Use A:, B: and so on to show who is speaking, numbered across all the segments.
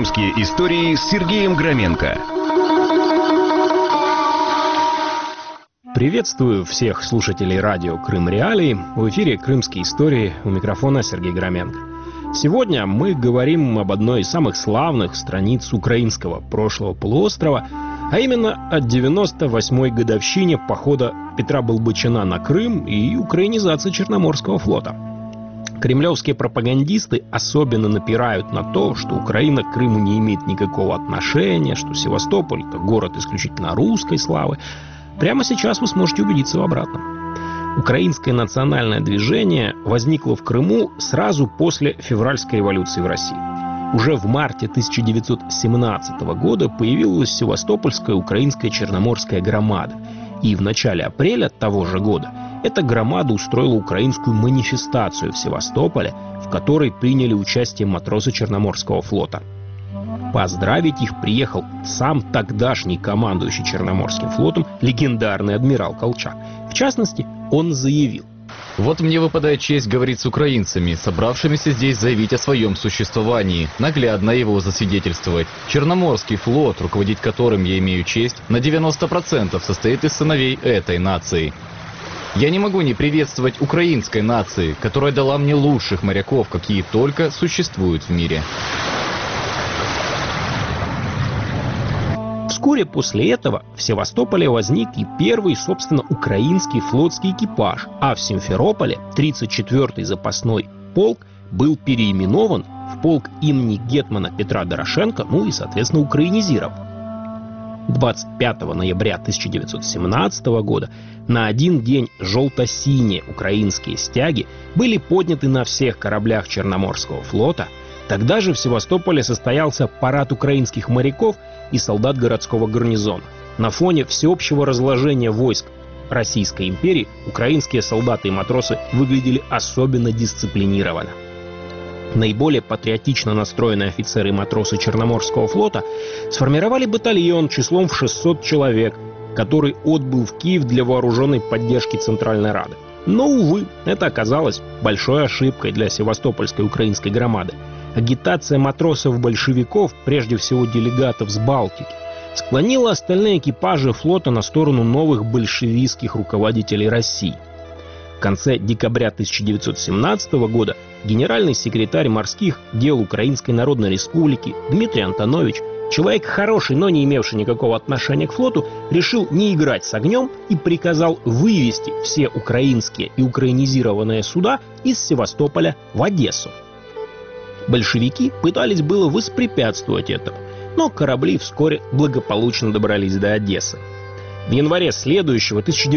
A: Крымские истории с Сергеем Громенко.
B: Приветствую всех слушателей радио «Крым Реалии». В эфире «Крымские истории», у микрофона Сергей Громенко. Сегодня мы говорим об одной из самых славных страниц украинского прошлого полуострова, а именно о 98-й годовщине похода Петра Болбочана на Крым и украинизации Черноморского флота. Кремлевские пропагандисты особенно напирают на то, что Украина к Крыму не имеет никакого отношения, что Севастополь – это город исключительно русской славы. Прямо сейчас вы сможете убедиться в обратном. Украинское национальное движение возникло в Крыму сразу после февральской революции в России. Уже в марте 1917 года появилась Севастопольская украинская черноморская громада. И в начале апреля того же года эта громада устроила украинскую манифестацию в Севастополе, в которой приняли участие матросы Черноморского флота. Поздравить их приехал сам тогдашний командующий Черноморским флотом легендарный адмирал Колчак. В частности, он заявил:
C: «Вот мне выпадает честь говорить с украинцами, собравшимися здесь заявить о своем существовании, наглядно его засвидетельствовать. Черноморский флот, руководить которым я имею честь, на 90% состоит из сыновей этой нации. Я не могу не приветствовать украинской нации, которая дала мне лучших моряков, какие только существуют в мире».
B: Вскоре после этого в Севастополе возник и первый, собственно, украинский флотский экипаж, а в Симферополе 34-й запасной полк был переименован в полк имени гетмана Петра Дорошенко, и, соответственно, украинизирован. 25 ноября 1917 года на один день желто-синие украинские стяги были подняты на всех кораблях Черноморского флота. Тогда же в Севастополе состоялся парад украинских моряков и солдат городского гарнизона. На фоне всеобщего разложения войск Российской империи украинские солдаты и матросы выглядели особенно дисциплинированно. Наиболее патриотично настроенные офицеры и матросы Черноморского флота сформировали батальон числом в 600 человек, который отбыл в Киев для вооруженной поддержки Центральной Рады. Но, увы, это оказалось большой ошибкой для севастопольской украинской громады. Агитация матросов-большевиков, прежде всего делегатов с Балтики, склонила остальные экипажи флота на сторону новых большевистских руководителей России. В конце декабря 1917 года генеральный секретарь морских дел Украинской Народной Республики Дмитрий Антонович, человек хороший, но не имевший никакого отношения к флоту, решил не играть с огнем и приказал вывести все украинские и украинизированные суда из Севастополя в Одессу. Большевики пытались было воспрепятствовать этому, но корабли вскоре благополучно добрались до Одессы. В январе следующего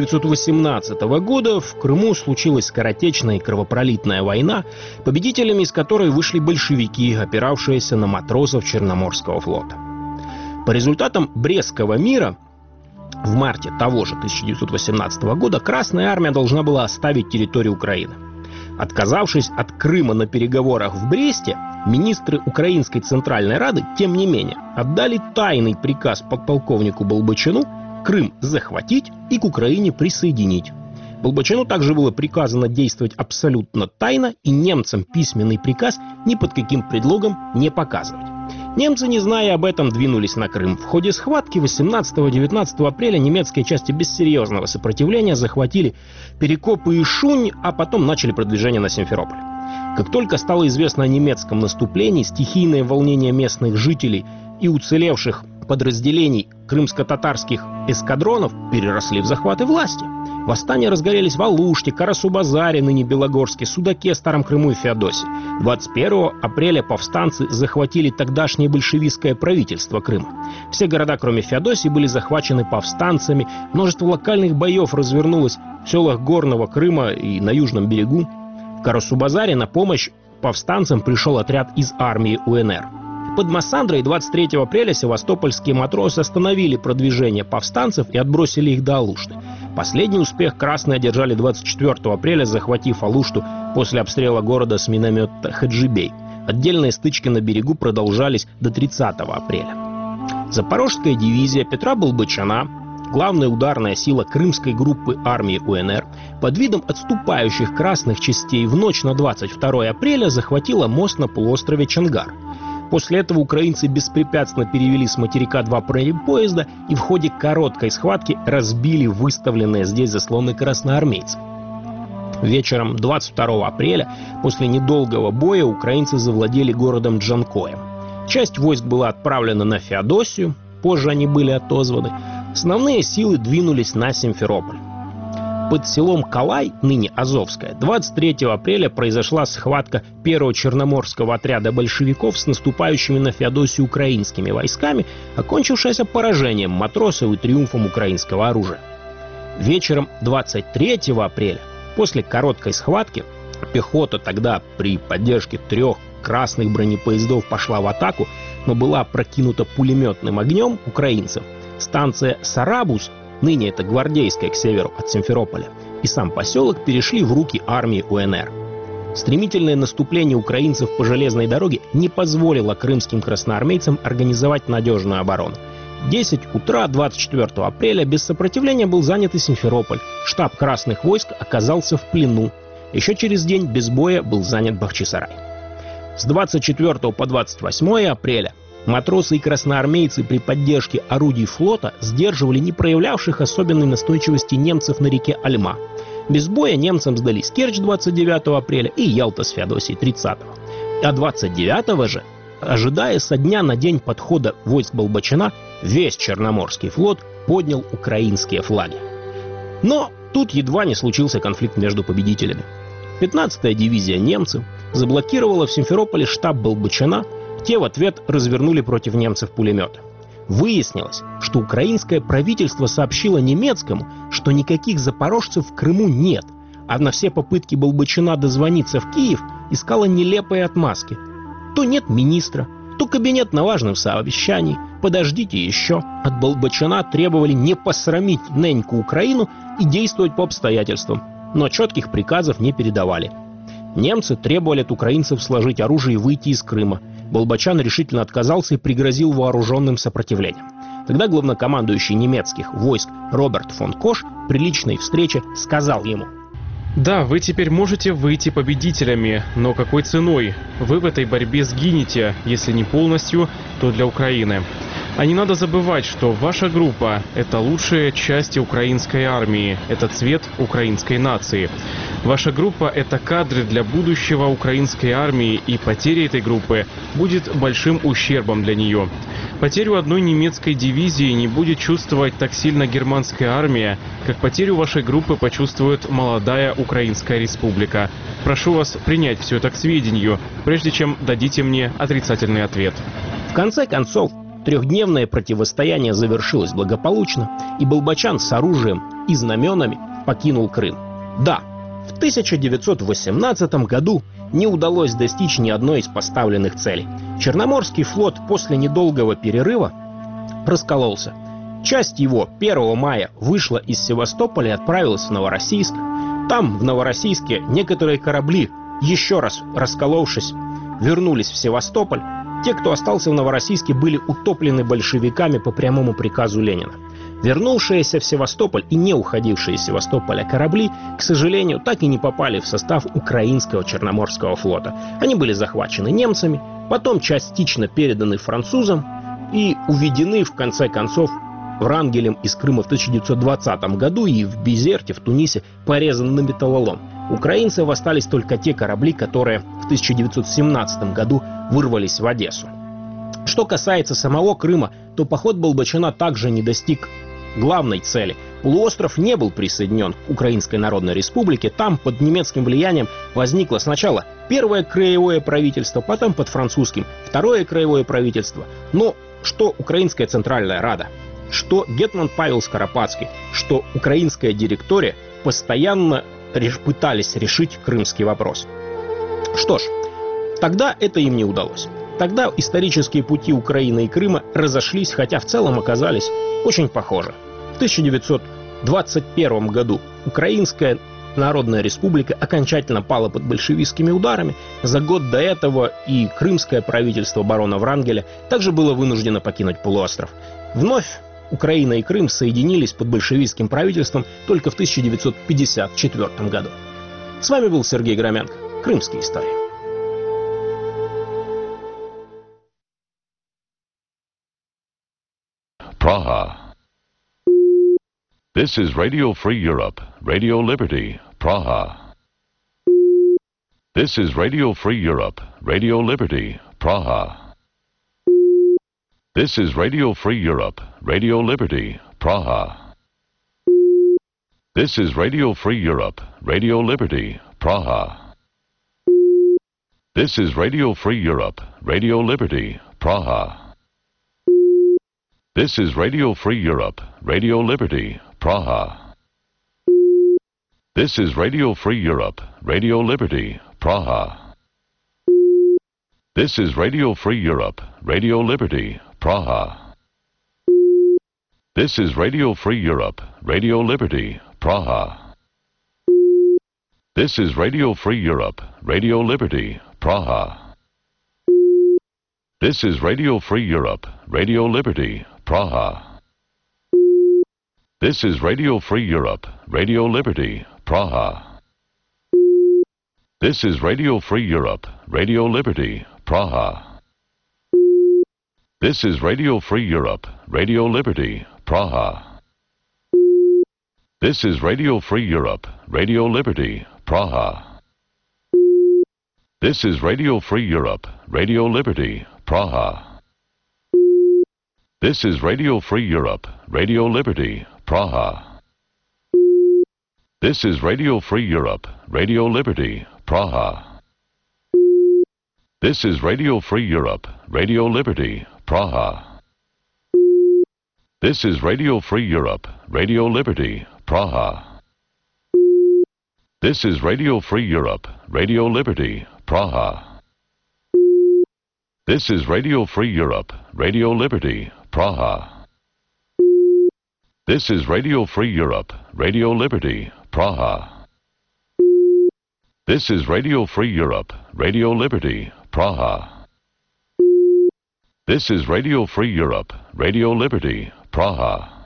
B: 1918 года в Крыму случилась скоротечная и кровопролитная война, победителями из которой вышли большевики, опиравшиеся на матросов Черноморского флота. По результатам Брестского мира в марте того же 1918 года Красная армия должна была оставить территорию Украины. Отказавшись от Крыма на переговорах в Бресте, министры Украинской Центральной Рады, тем не менее, отдали тайный приказ подполковнику Болбочану Крым захватить и к Украине присоединить. Болбочану также было приказано действовать абсолютно тайно и немцам письменный приказ ни под каким предлогом не показывать. Немцы, не зная об этом, двинулись на Крым. В ходе схватки 18-19 апреля немецкие части без серьезного сопротивления захватили Перекопы и Шунь, а потом начали продвижение на Симферополь. Как только стало известно о немецком наступлении, стихийное волнение местных жителей и уцелевших подразделений крымско-татарских эскадронов переросли в захваты власти. Восстания разгорелись в Алуште, Карасу-Базаре, ныне Белогорске, Судаке, Старом Крыму и Феодосии. 21 апреля повстанцы захватили тогдашнее большевистское правительство Крыма. Все города, кроме Феодосии, были захвачены повстанцами. Множество локальных боев развернулось в селах Горного Крыма и на Южном берегу. В Карасу-Базаре на помощь повстанцам пришел отряд из армии УНР. Под Массандрой 23 апреля севастопольские матросы остановили продвижение повстанцев и отбросили их до Алушты. Последний успех красные одержали 24 апреля, захватив Алушту после обстрела города с миномета Хаджибей. Отдельные стычки на берегу продолжались до 30 апреля. Запорожская дивизия Петра Болбочана, главная ударная сила крымской группы армии УНР, под видом отступающих красных частей в ночь на 22 апреля захватила мост на полуострове Чонгар. После этого украинцы беспрепятственно перевели с материка 2 бронепоезда и в ходе короткой схватки разбили выставленные здесь заслоны красноармейцев. Вечером 22 апреля после недолгого боя украинцы завладели городом Джанкоем. Часть войск была отправлена на Феодосию, позже они были отозваны. Основные силы двинулись на Симферополь. Под селом Калай, ныне Азовская, 23 апреля произошла схватка первого черноморского отряда большевиков с наступающими на Феодосию украинскими войсками, окончившаяся поражением матросов и триумфом украинского оружия. Вечером 23 апреля, после короткой схватки, пехота тогда при поддержке 3 красных бронепоездов пошла в атаку, но была опрокинута пулеметным огнем украинцев. Станция Сарабус, ныне это Гвардейская к северу от Симферополя, и сам поселок перешли в руки армии УНР. Стремительное наступление украинцев по железной дороге не позволило крымским красноармейцам организовать надежную оборону. В 10 утра 24 апреля без сопротивления был занят и Симферополь. Штаб красных войск оказался в плену. Еще через день без боя был занят Бахчисарай. С 24 по 28 апреля матросы и красноармейцы при поддержке орудий флота сдерживали не проявлявших особенной настойчивости немцев на реке Альма. Без боя немцам сдались Керчь 29 апреля и Ялта с Феодосией 30. А 29 же, ожидая со дня на день подхода войск Болбочана, весь Черноморский флот поднял украинские флаги. Но тут едва не случился конфликт между победителями. 15-я дивизия немцев заблокировала в Симферополе штаб Болбочана, те в ответ развернули против немцев пулеметы. Выяснилось, что украинское правительство сообщило немецкому, что никаких запорожцев в Крыму нет, а на все попытки Болбочана дозвониться в Киев искала нелепые отмазки. То нет министра, то кабинет на важном совещании, подождите еще. От Болбочана требовали не посрамить неньку Украину и действовать по обстоятельствам, но четких приказов не передавали. Немцы требовали от украинцев сложить оружие и выйти из Крыма. Болбочан решительно отказался и пригрозил вооруженным сопротивлением. Тогда главнокомандующий немецких войск Роберт фон Кош при личной встрече сказал ему:
D: «Да, вы теперь можете выйти победителями, но какой ценой? Вы в этой борьбе сгинете, если не полностью, то для Украины. А не надо забывать, что ваша группа – это лучшие части украинской армии, это цвет украинской нации. Ваша группа – это кадры для будущего украинской армии, и потеря этой группы будет большим ущербом для нее. Потерю одной немецкой дивизии не будет чувствовать так сильно германская армия, как потерю вашей группы почувствует молодая Украинская республика. Прошу вас принять все это к сведению, прежде чем дадите мне отрицательный ответ».
B: В конце концов, трехдневное противостояние завершилось благополучно, и Болбочан с оружием и знаменами покинул Крым. Да, в 1918 году не удалось достичь ни одной из поставленных целей. Черноморский флот после недолгого перерыва раскололся. Часть его 1 мая вышла из Севастополя и отправилась в Новороссийск. Там, в Новороссийске, некоторые корабли, еще раз расколовшись, вернулись в Севастополь. Те, кто остался в Новороссийске, были утоплены большевиками по прямому приказу Ленина. Вернувшиеся в Севастополь и не уходившие из Севастополя корабли, к сожалению, так и не попали в состав украинского Черноморского флота. Они были захвачены немцами, потом частично переданы французам и уведены, в конце концов, Врангелем из Крыма в 1920 году и в Бизерте, в Тунисе, порезаны на металлолом. Украинцев остались только те корабли, которые в 1917 году вырвались в Одессу. Что касается самого Крыма, то поход Болбочана также не достиг главной цели. Полуостров не был присоединен к Украинской Народной Республике. Там под немецким влиянием возникло сначала первое краевое правительство, потом под французским второе краевое правительство. Но что Украинская Центральная Рада, что гетман Павел Скоропадский, что украинская директория постоянно пытались решить крымский вопрос. Что ж, тогда это им не удалось. Тогда исторические пути Украины и Крыма разошлись, хотя в целом оказались очень похожи. В 1921 году Украинская Народная Республика окончательно пала под большевистскими ударами. За год до этого и крымское правительство барона Врангеля также было вынуждено покинуть полуостров. Вновь Украина и Крым соединились под большевистским правительством только в 1954 году. С вами был Сергей Громенко. Крымские истории.
E: Praha. This is Radio Free Europe, Radio Liberty, Praha. This is Radio Free Europe, Radio Liberty, Praha. This is Radio Free Europe, Radio Liberty, Praha. This is Radio Free Europe, Radio Liberty, Praha. This is Radio Free Europe, Radio Liberty, Praha. This is Radio Free Europe, Radio Liberty, Praha. This is Radio Free Europe, Radio Liberty, Praha. This is Radio Free Europe, Radio Liberty, Praha. This is Radio Free Europe, Radio Liberty, Praha. This is Radio Free Europe, Radio Liberty, Praha. This is Radio Free Europe, Radio Liberty, Praha. This is Radio Free Europe, Radio Liberty, Praha. This is Radio Free Europe, Radio Liberty, Praha. This is Radio Free Europe, Radio Liberty, Praha. This is Radio Free Europe, Radio Liberty, Praha. This is Radio Free Europe, Radio Liberty, Praha. This is Radio Free Europe, Radio Liberty, Praha. This is Radio Free Europe, Radio Liberty, Praha. This is Radio Free Europe, Radio Liberty, Praha. This is Radio Free Europe, Radio Liberty, Praha. This is Radio Free Europe, Radio Liberty, Praha. This is Radio Free Europe, Radio Liberty, Praha. This is Radio Free Europe, Radio Liberty, Praha. This is Radio Free Europe, Radio Liberty, Praha. This is Radio Free Europe, Radio Liberty, Praha.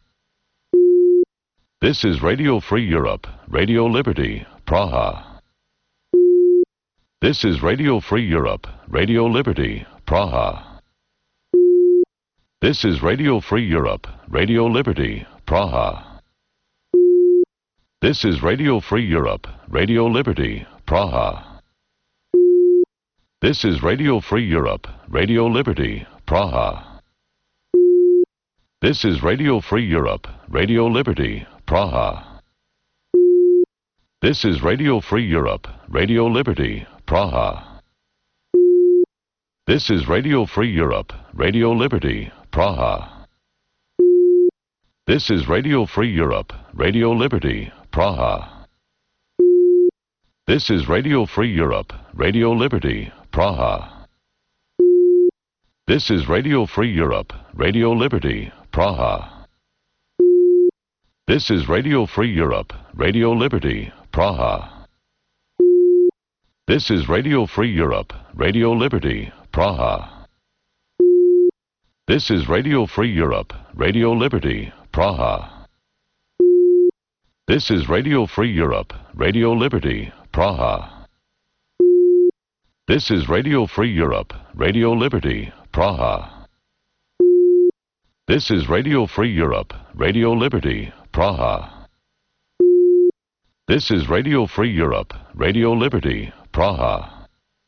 E: This is Radio Free Europe, Radio Liberty, Praha. This is Radio Free Europe, Radio Liberty, Praha. This is Radio Free Europe, Radio Liberty, Praha. This is Radio Free Europe, Radio Liberty, Praha. This is Radio Free Europe, Radio Liberty, Praha. This is Radio Free Europe, Radio Liberty, Praha. This is Radio Free Europe, Radio Liberty, Praha. This is Radio Free Europe, Radio Liberty, Praha. This is Radio Free Europe, Radio Liberty, Praha. This is Radio Free Europe, Radio Liberty, Praha. This is Radio Free Europe, Radio Liberty, Praha. This is Radio Free Europe, Radio Liberty, Praha. This is Radio Free Europe, Radio Liberty, Praha. This is Radio Free Europe, Radio Liberty, Praha. This is Radio Free Europe, Radio Liberty, Praha. This is Radio Free Europe, Radio Liberty, Praha. This is Radio Free Europe, Radio Liberty, Praha. This is Radio Free Europe, Radio Liberty, Praha.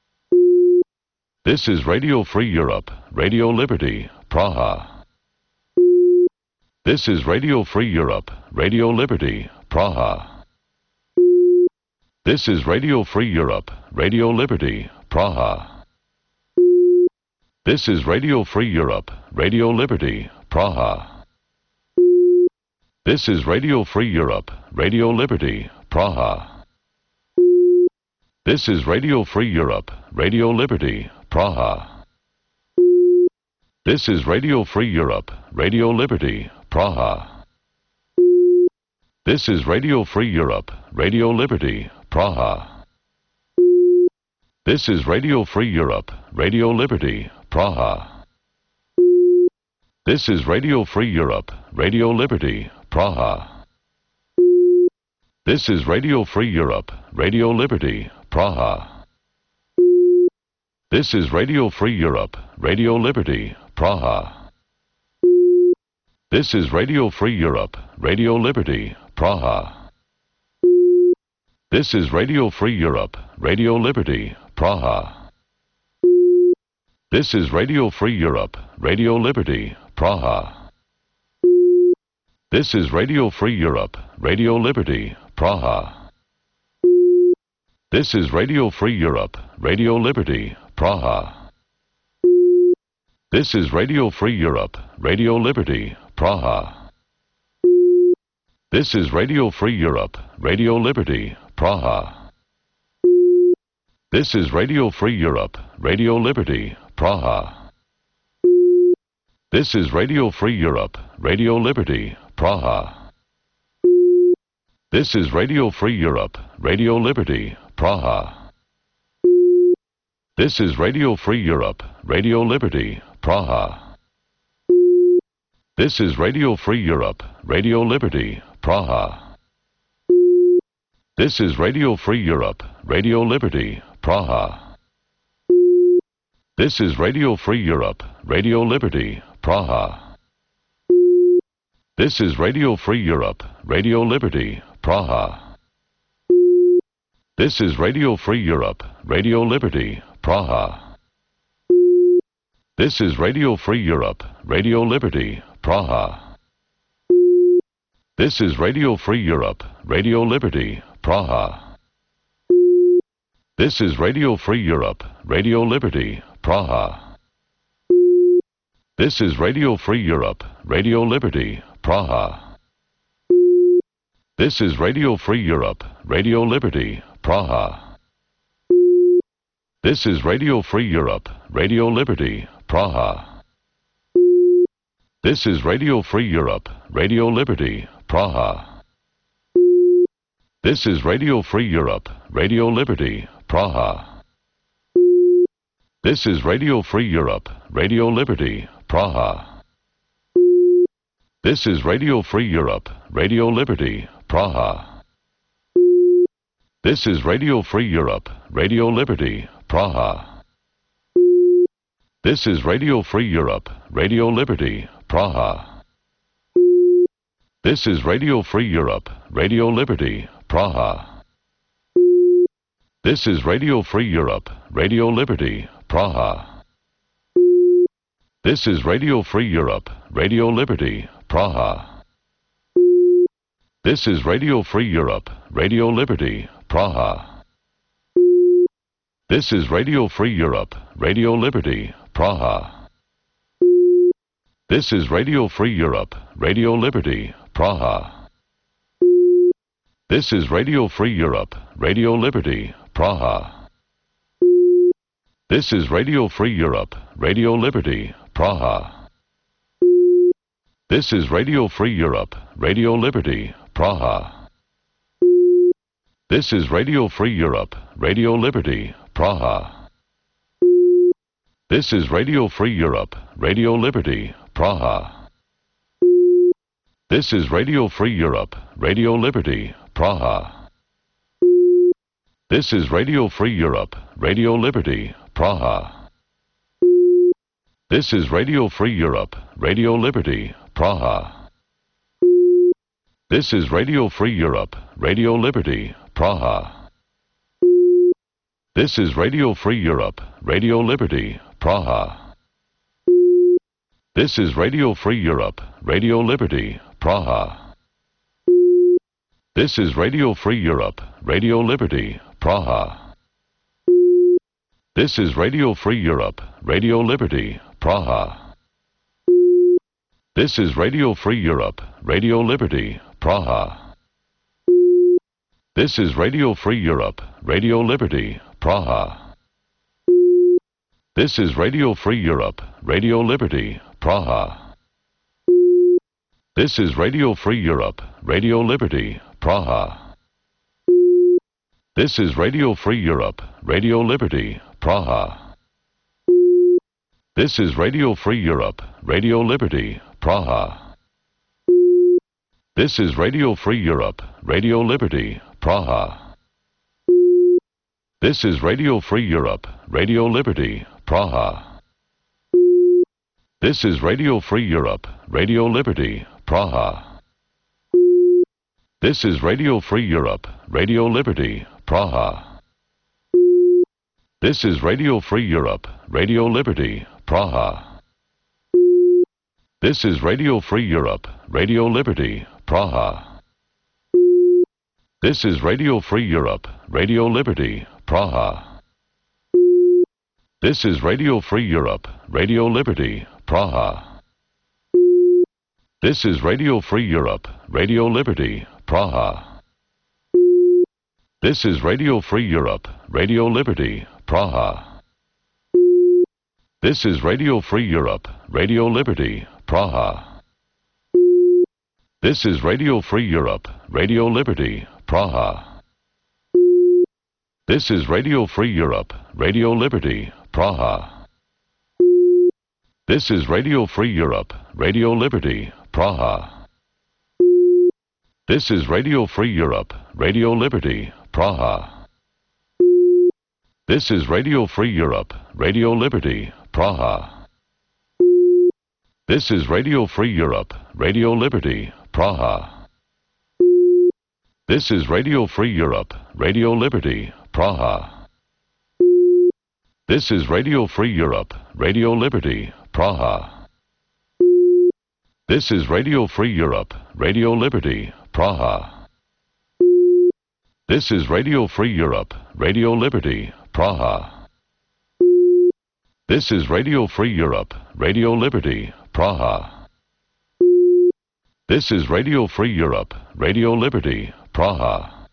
E: This is Radio Free Europe, Radio Liberty, Praha. This is Radio Free Europe, Radio Liberty, Praha. This is Radio Free Europe, Radio Liberty, Praha. This is Radio Free Europe, Radio Liberty, Praha. This is Radio Free Europe, Radio Liberty, Praha. This is Radio Free Europe, Radio Liberty, Praha. This is Radio Free Europe, Radio Liberty, Praha. This is Radio Free Europe, Radio Liberty, Praha. This is Radio Free Europe, Radio Liberty, Praha. This is Radio Free Europe, Radio Liberty, Praha. This is Radio Free Europe, Radio Liberty, Praha. This is Radio Free Europe, Radio Liberty, Praha. This is Radio Free Europe, Radio Liberty, Praha. This is Radio Free Europe, Radio Liberty, Praha. This is Radio Free Europe, Radio Liberty, Praha. This is Radio Free Europe, Radio Liberty, Praha. This is Radio Free Europe, Radio Liberty, Praha. This is Radio Free Europe, Radio Liberty, Praha. This is Radio Free Europe, Radio Liberty, Praha. This is Radio Free Europe, Radio Liberty, Praha. This is Radio Free Europe, Radio Liberty, Praha. This is Radio Free Europe, Radio Liberty, Praha. This is Radio Free Europe, Radio Liberty, Praha. This is Radio Free Europe, Radio Liberty, Praha. This is Radio Free Europe, Radio Liberty, Praha. This is Radio Free Europe, Radio Liberty, Praha. This is Radio Free Europe, Radio Liberty, Praha. This is Radio Free Europe, Radio Liberty, Praha. This is Radio Free Europe, Radio Liberty, Praha. This is Radio Free Europe, Radio Liberty, Praha. This is Radio Free Europe, Radio Liberty, Praha. This is Radio Free Europe, Radio Liberty, Praha. This is Radio Free Europe, Radio Liberty, Praha. This is Radio Free Europe, Radio Liberty, Praha. This is Radio Free Europe, Radio Liberty, Praha. This is Radio Free Europe, Radio Liberty, Praha. This is Radio Free Europe, Radio Liberty, Praha. This is Radio Free Europe, Radio Liberty, Praha. This is Radio Free Europe, Radio Liberty, Praha. This is Radio Free Europe, Radio Liberty, Praha. This is Radio Free Europe, Radio Liberty, Praha. This is Radio Free Europe, Radio Liberty, Praha. This is Radio Free Europe, Radio Liberty, Praha. This is Radio Free Europe, Radio Liberty, Praha. This is Radio Free Europe, Radio Liberty, Praha. This is Radio Free Europe, Radio Liberty, Praha. This is Radio Free Europe, Radio Liberty, Praha. This is Radio Free Europe, Radio Liberty, Praha. This is Radio Free Europe, Radio Liberty, Praha. This is Radio Free Europe, Radio Liberty, Praha. This is Radio Free Europe, Radio Liberty, Praha. This is Radio Free Europe, Radio Liberty, Praha. This is Radio Free Europe, Radio Liberty, Praha. This is Radio Free Europe, Radio Liberty, Praha. This is Radio Free Europe, Radio Liberty, Praha. This is Radio Free Europe, Radio Liberty, Praha. This is Radio Free Europe, Radio Liberty, Praha. This is Radio Free Europe, Radio Liberty, Praha. This is Radio Free Europe, Radio Liberty, Praha. This is Radio Free Europe, Radio Liberty, Praha. This is Radio Free Europe, Radio Liberty, Praha. This is Radio Free Europe, Radio Liberty, Praha. This is Radio Free Europe, Radio Liberty, Praha. This is Radio Free Europe, Radio Liberty, Praha. This is Radio Free Europe, Radio Liberty, Praha. This is Radio Free Europe, Radio Liberty, Praha. This is Radio Free Europe, Radio Liberty, Praha. This is Radio Free Europe, Radio Liberty, Praha. This is Radio Free Europe, Radio Liberty, Praha. This is Radio Free Europe, Radio Liberty, Praha. This is Radio Free Europe, Radio Liberty, Praha. This is Radio Free Europe, Radio Liberty, Praha. This is Radio Free Europe, Radio Liberty, Praha. This is Radio Free Europe, Radio Liberty, Praha. This is Radio Free Europe, Radio Liberty, Praha. This is Radio Free Europe, Radio Liberty, Praha. This is Radio Free Europe, Radio Liberty, Praha. This is Radio Free Europe, Radio Liberty, Praha. This is Radio Free Europe, Radio Liberty, Praha. This is Radio Free Europe, Radio Liberty, Praha. This is Radio Free Europe, Radio Liberty, Praha. This is Radio Free Europe, Radio Liberty, Praha. This is Radio Free Europe, Radio Liberty, Praha. This is Radio Free Europe, Radio Liberty, Praha. This is Radio Free Europe, Radio Liberty, Praha. This is Radio Free Europe, Radio Liberty, Praha. This is Radio Free Europe, Radio Liberty, Praha. This is Radio Free Europe, Radio Liberty, Praha.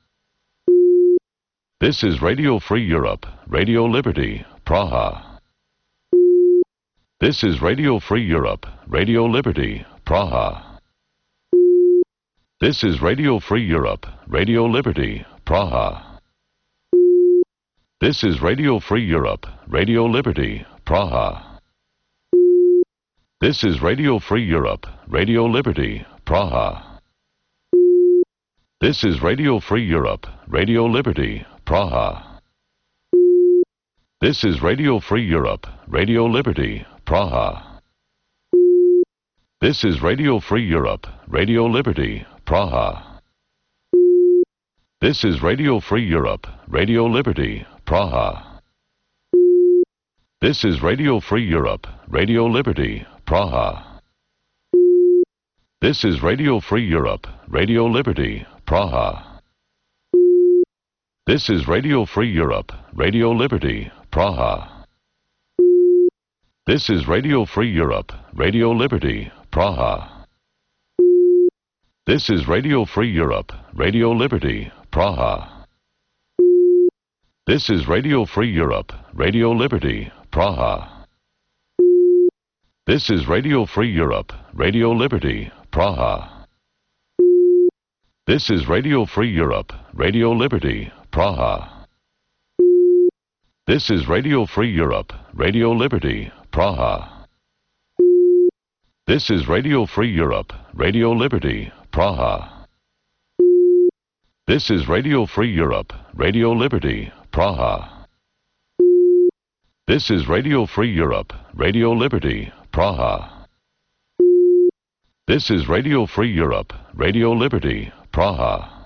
E: This is Radio Free Europe, Radio Liberty, Praha. This is Radio Free Europe, Radio Liberty, Praha. This is Radio Free Europe, Radio Liberty, Praha. This is Radio Free Europe, Radio Liberty, Praha. This is Radio Free Europe, Radio Liberty, Praha. This is Radio Free Europe, Radio Liberty, Praha. This is Radio Free Europe, Radio Liberty, Praha. This is Radio Free Europe, Radio Liberty, Praha. This is Radio Free Europe, Radio Liberty, Praha. This is Radio Free Europe, Radio Liberty, Praha. This is Radio Free Europe, Radio Liberty, Praha. This is Radio Free Europe, Radio Liberty, Praha. This is Radio Free Europe, Radio Liberty, Praha. This is Radio Free Europe, Radio Liberty, Praha. This is Radio Free Europe, Radio Liberty, Praha. This is Radio Free Europe, Radio Liberty, Praha. This is Radio Free Europe, Radio Liberty, Praha. This is Radio Free Europe, Radio Liberty, Praha. This is Radio Free Europe, Radio Liberty, Praha. This is Radio Free Europe, Radio Liberty, Praha. This is Radio Free Europe, Radio Liberty, Praha. This is Radio Free Europe, Radio Liberty, Praha.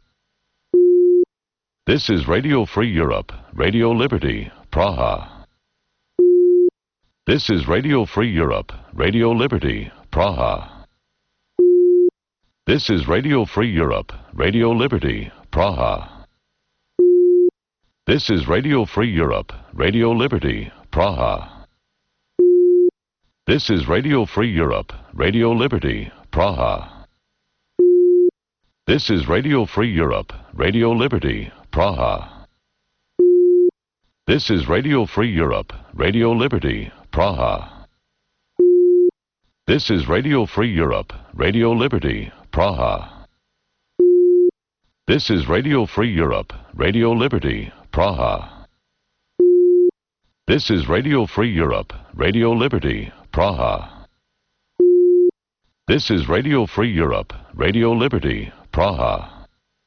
E: This is Radio Free Europe, Radio Liberty, Praha. This is Radio Free Europe, Radio Liberty, Praha. This is Radio Free Europe, Radio Liberty, Praha. This is Radio Free Europe, Radio Liberty, Praha. This is Radio Free Europe, Radio Liberty, Praha. This is Radio Free Europe, Radio Liberty, Praha. This is Radio Free Europe, Radio Liberty, Praha. This is Radio Free Europe, Radio Liberty, Praha. This is Radio Free Europe, Radio Liberty, Praha. This is Radio Free Europe, Radio Liberty, Praha. This is Radio Free Europe, Radio Liberty, Praha.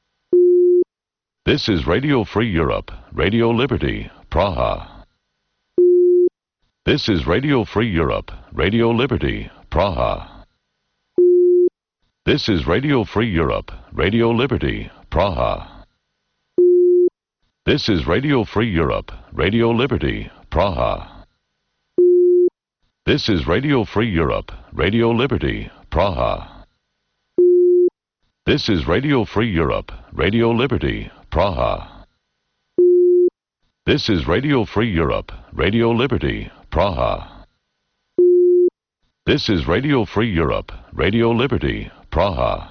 E: This is Radio Free Europe, Radio Liberty, Praha. This is Radio Free Europe, Radio Liberty, Praha. This is Radio Free Europe, Radio Liberty, Praha. This is Radio Free Europe, Radio Liberty, Praha. This is Radio Free Europe, Radio Liberty, Praha. This is Radio Free Europe, Radio Liberty, Praha. This is Radio Free Europe, Radio Liberty, Praha. This is Radio Free Europe, Radio Liberty, Praha.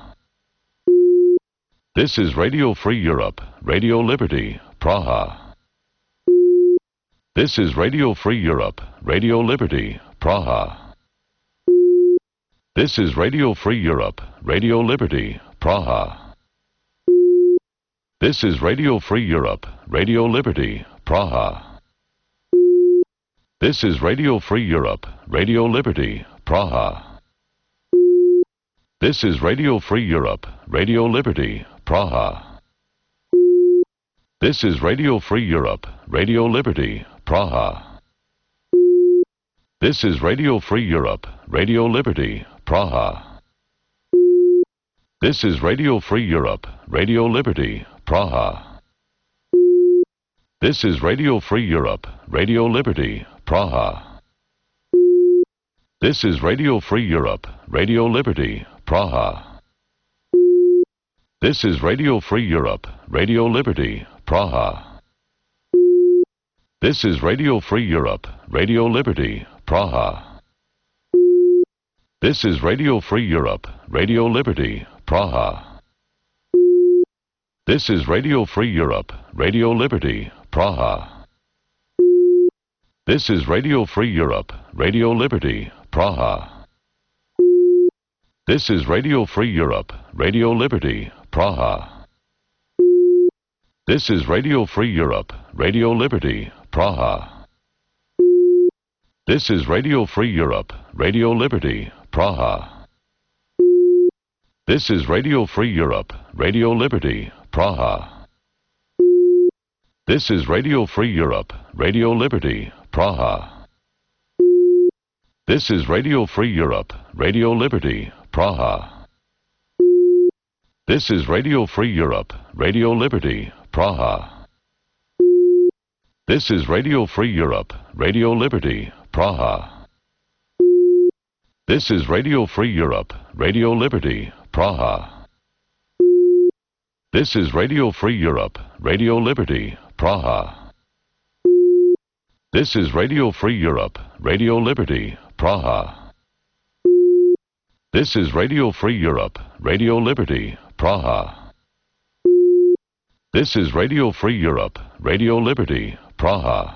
E: This is Radio Free Europe, Radio Liberty, Praha. This is Radio Free Europe, Radio Liberty, Praha. This is Radio Free Europe, Radio Liberty, Praha. This is Radio Free Europe, Radio Liberty, Praha. This is Radio Free Europe, Radio Liberty, Praha. This is Radio Free Europe, Radio Liberty, Praha. This is Radio Free Europe, Radio Liberty, Praha. This is Radio Free Europe, Radio Liberty, Praha. This is Radio Free Europe, Radio Liberty, Praha. This is Radio Free Europe, Radio Liberty, Praha. This is Radio Free Europe, Radio Liberty, Praha. This is Radio Free Europe, Radio Liberty, Praha. This is Radio Free Europe, Radio Liberty, Praha. This is Radio Free Europe, Radio Liberty, Praha. This is Radio Free Europe, Radio Liberty, Praha. This is Radio Free Europe, Radio Liberty, Praha. This is Radio Free Europe, Radio Liberty, Praha. This is Radio Free Europe, Radio Liberty, Praha. This is Radio Free Europe, Radio Liberty, Praha. This is Radio Free Europe, Radio Liberty, Praha. This is Radio Free Europe, Radio Liberty, Praha. This is Radio Free Europe, Radio Liberty, Praha. This is Radio Free Europe, Radio Liberty, Praha. This is Radio Free Europe, Radio Liberty, Praha. This is Radio Free Europe, Radio Liberty, Praha. This is Radio Free Europe, Radio Liberty, Praha. This is Radio Free Europe, Radio Liberty, Praha. This is Radio Free Europe, Radio Liberty, Praha. This is Radio Free Europe, Radio Liberty, Praha.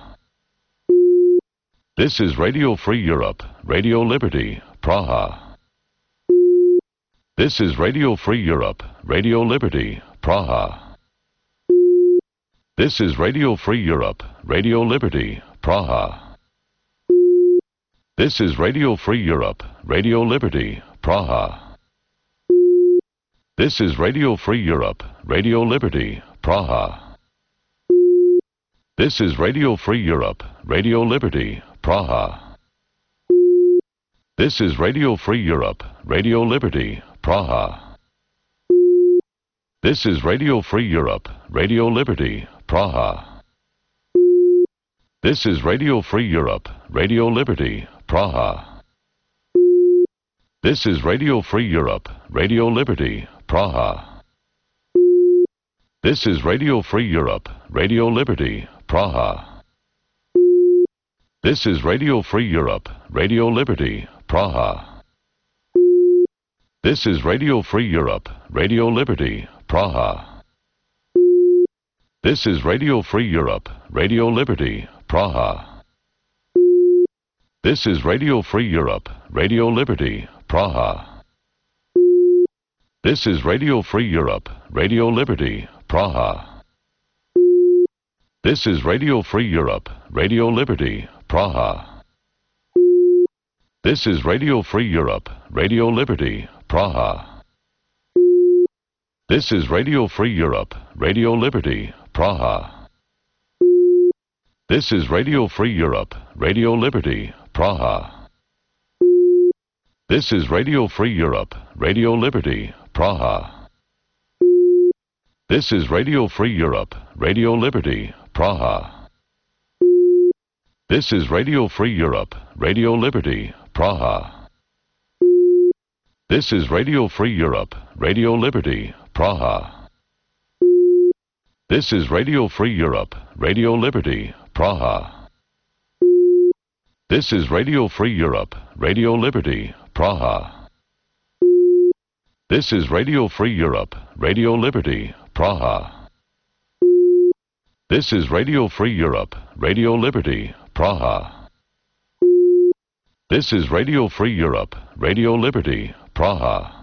E: This is Radio Free Europe, Radio Liberty, Praha. This is Radio Free Europe, Radio Liberty, Praha. This is Radio Free Europe, Radio Liberty, Praha. This is Radio Free Europe, Radio Liberty, Praha. This is Radio Free Europe, Radio Liberty, Praha. This is Radio Free Europe, Radio Liberty, Praha. This is Radio Free Europe, Radio Liberty, Praha. This is Radio Free Europe, Radio Liberty, Praha. This is Radio Free Europe, Radio Liberty, Praha. This is Radio Free Europe, Radio Liberty, Praha. This is Radio Free Europe, Radio Liberty, Praha. This is Radio Free Europe, Radio Liberty, Praha. This is Radio Free Europe, Radio Liberty, Praha. This is Radio Free Europe, Radio Liberty, Praha. This is Radio Free Europe, Radio Liberty, Praha. This is Radio Free Europe, Radio Liberty, Praha. This is Radio Free Europe, Radio Liberty, Praha. This is Radio Free Europe, Radio Liberty, Praha. This is Radio Free Europe, Radio Liberty, Praha. This is Radio Free Europe, Radio Liberty, Praha. This is Radio Free Europe, Radio Liberty, Praha. This is Radio Free Europe, Radio Liberty, Praha. This is Radio Free Europe, Radio Liberty, Praha. This is Radio Free Europe, Radio Liberty, Praha. This is Radio Free Europe, Radio Liberty, Praha. This is Radio Free Europe, Radio Liberty, Praha. This is Radio Free Europe, Radio Liberty, Praha. This is Radio Free Europe, Radio Liberty, Praha. This is Radio Free Europe, Radio Liberty, Praha.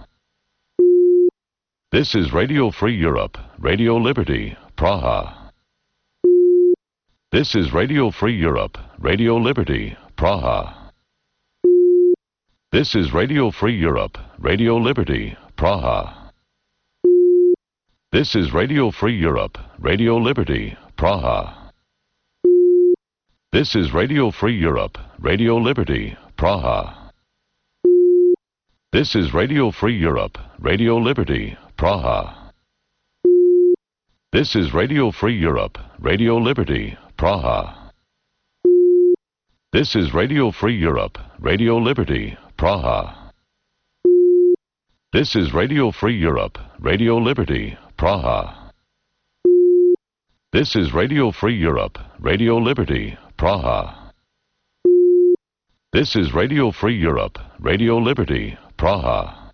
E: This is Radio Free Europe, Radio Liberty, Praha. This is Radio Free Europe, Radio Liberty, Praha. This is Radio Free Europe, Radio Liberty, Praha. This is Radio Free Europe, Radio Liberty, Praha. This is Radio Free Europe, Radio Liberty, Praha. This is Radio Free Europe, Radio Liberty, Praha. This is Radio Free Europe, Radio Liberty, Praha. This is Radio Free Europe, Radio Liberty, Praha. This is Radio Free Europe, Radio Liberty, Praha. This is Radio Free Europe, Radio Liberty, Praha. This is Radio Free Europe, Radio Liberty, Praha.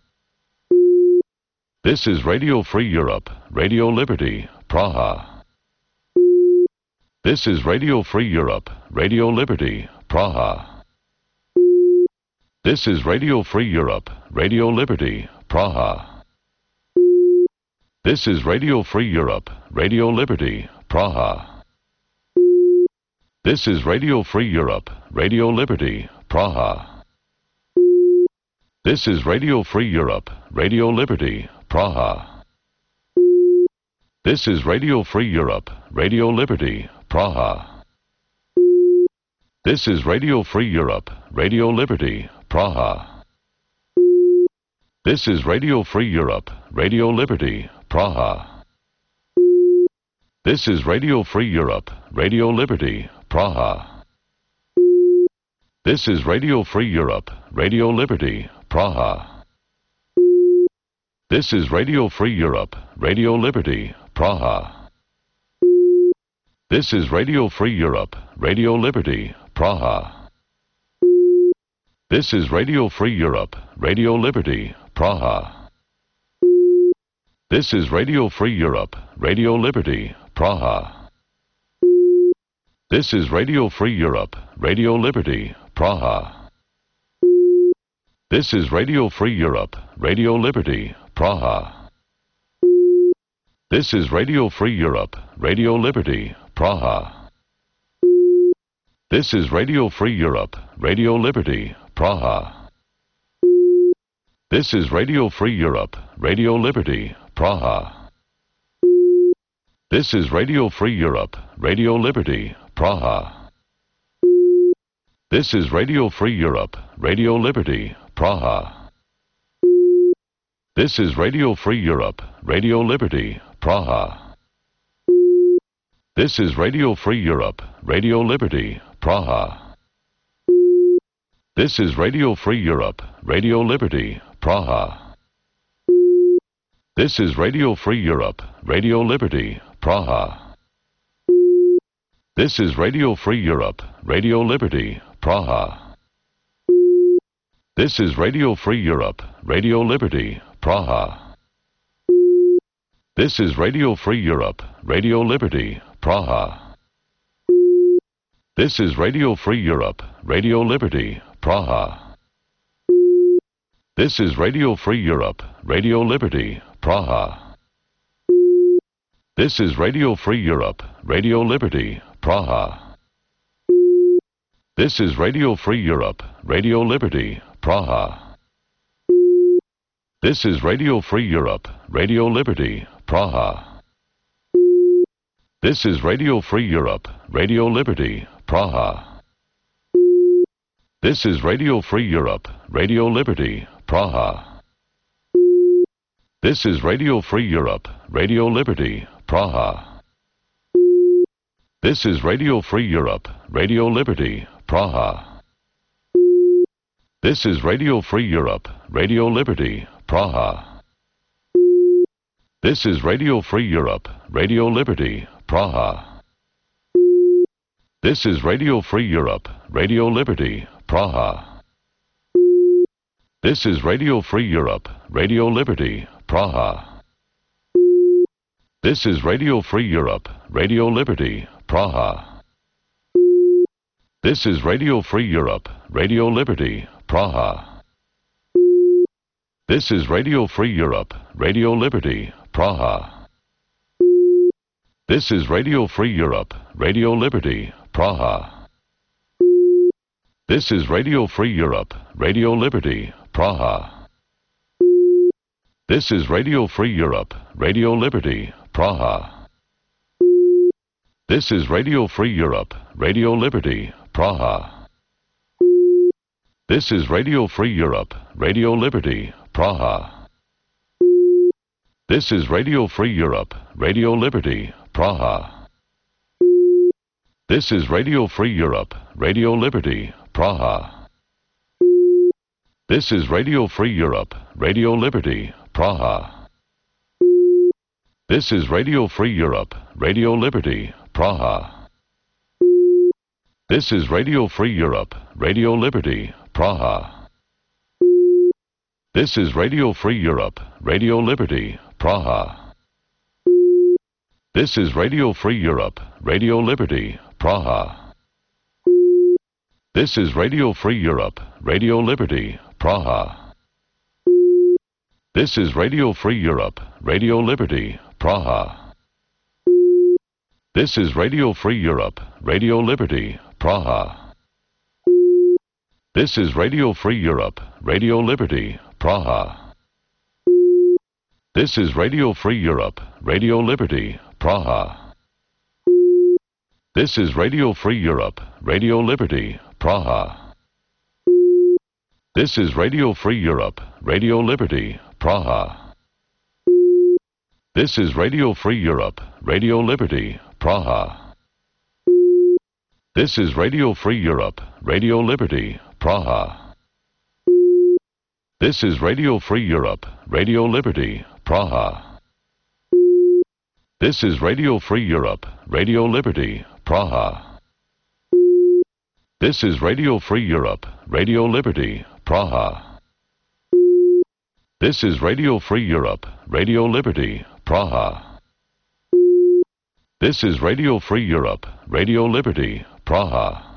E: This is Radio Free Europe, Radio Liberty, Praha. This is Radio Free Europe, Radio Liberty, Praha. This is Radio Free Europe, Radio Liberty, Praha. This is Radio Free Europe, Radio Liberty, Praha. This is Radio Free Europe, Radio Liberty, Praha. This is Radio Free Europe, Radio Liberty, Praha. This is Radio Free Europe, Radio Liberty, Praha. This is Radio Free Europe, Radio Liberty, Praha. This is Radio Free Europe, Radio Liberty, Praha. This is Radio Free Europe, Radio Liberty, Praha. This is Radio Free Europe, Radio Liberty, Praha. This is Radio Free Europe, Radio Liberty, Praha. This is Radio Free Europe, Radio Liberty, Praha. This is Radio Free Europe, Radio Liberty, Praha. This is Radio Free Europe, Radio Liberty, Praha. This is Radio Free Europe, Radio Liberty, Praha. This is Radio Free Europe, Radio Liberty, Praha. This is Radio Free Europe, Radio Liberty, Praha. This is Radio Free Europe, Radio Liberty, Praha. This is Radio Free Europe, Radio Liberty, Praha. This is Radio Free Europe, Radio Liberty, Praha. This is Radio Free Europe, Radio Liberty, Praha. This is Radio Free Europe, Radio Liberty, Praha. This is Radio Free Europe, Radio Liberty, Praha. This is Radio Free Europe, Radio Liberty, Praha. This is Radio Free Europe, Radio Liberty, Praha. This is Radio Free Europe, Radio Liberty, Praha. This is Radio Free Europe, Radio Liberty, Praha. This is Radio Free Europe, Radio Liberty, Praha. This is Radio Free Europe, Radio Liberty, Praha. This is Radio Free Europe, Radio Liberty, Praha. This is Radio Free Europe, Radio Liberty, Praha. This is Radio Free Europe, Radio Liberty, Praha. This is Radio Free Europe, Radio Liberty, Praha. This is Radio Free Europe, Radio Liberty, Praha. This is Radio Free Europe, Radio Liberty, Praha. This is Radio Free Europe, Radio Liberty, Praha. This is Radio Free Europe, Radio Liberty, Praha. This is Radio Free Europe, Radio Liberty, Praha. This is Radio Free Europe, Radio Liberty, Praha. This is Radio Free Europe, Radio Liberty, Praha. This is Radio Free Europe, Radio Liberty, Praha. This is Radio Free Europe, Radio Liberty, Praha. This is Radio Free Europe, Radio Liberty, Praha. This is Radio Free Europe, Radio Liberty, Praha. This is Radio Free Europe, Radio Liberty, Praha. This is Radio Free Europe, Radio Liberty, Praha. This is Radio Free Europe, Radio Liberty, Praha. This is Radio Free Europe, Radio Liberty, Praha. This is Radio Free Europe, Radio Liberty, Praha. This is Radio Free Europe, Radio Liberty, Praha. This is Radio Free Europe, Radio Liberty, Praha. This is Radio Free Europe, Radio Liberty, Praha. This is Radio Free Europe, Radio Liberty, Praha. This is Radio Free Europe, Radio Liberty, Praha. This is Radio Free Europe, Radio Liberty, Praha. This is Radio Free Europe, Radio Liberty, Praha. This is Radio Free Europe, Radio Liberty, Praha. This is Radio Free Europe, Radio Liberty, Praha. This is Radio Free Europe, Radio Liberty, Praha. This is Radio Free Europe, Radio Liberty, Praha. This is Radio Free Europe, Radio Liberty, Praha. This is Radio Free Europe, Radio Liberty, Praha. This is Radio Free Europe, Radio Liberty, Praha. This is Radio Free Europe, Radio Liberty, Praha. This is Radio Free Europe, Radio Liberty, Praha. This is Radio Free Europe, Radio Liberty, Praha. This is Radio Free Europe, Radio Liberty, Praha. This is Radio Free Europe, Radio Liberty, Praha. This is Radio Free Europe, Radio Liberty, Praha. This is Radio Free Europe, Radio Liberty, Praha.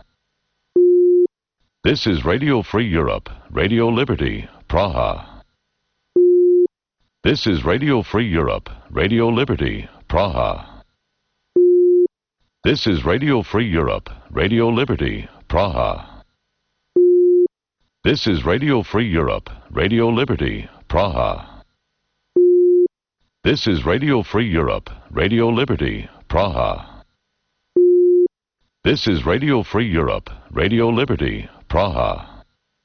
E: This is Radio Free Europe, Radio Liberty, Praha. This is Radio Free Europe, Radio Liberty, Praha. This is Radio Free Europe, Radio Liberty, Praha. This is Radio Free Europe, Radio Liberty, Praha. This is Radio Free Europe, Radio Liberty, Praha. This is Radio Free Europe, Radio Liberty, Praha.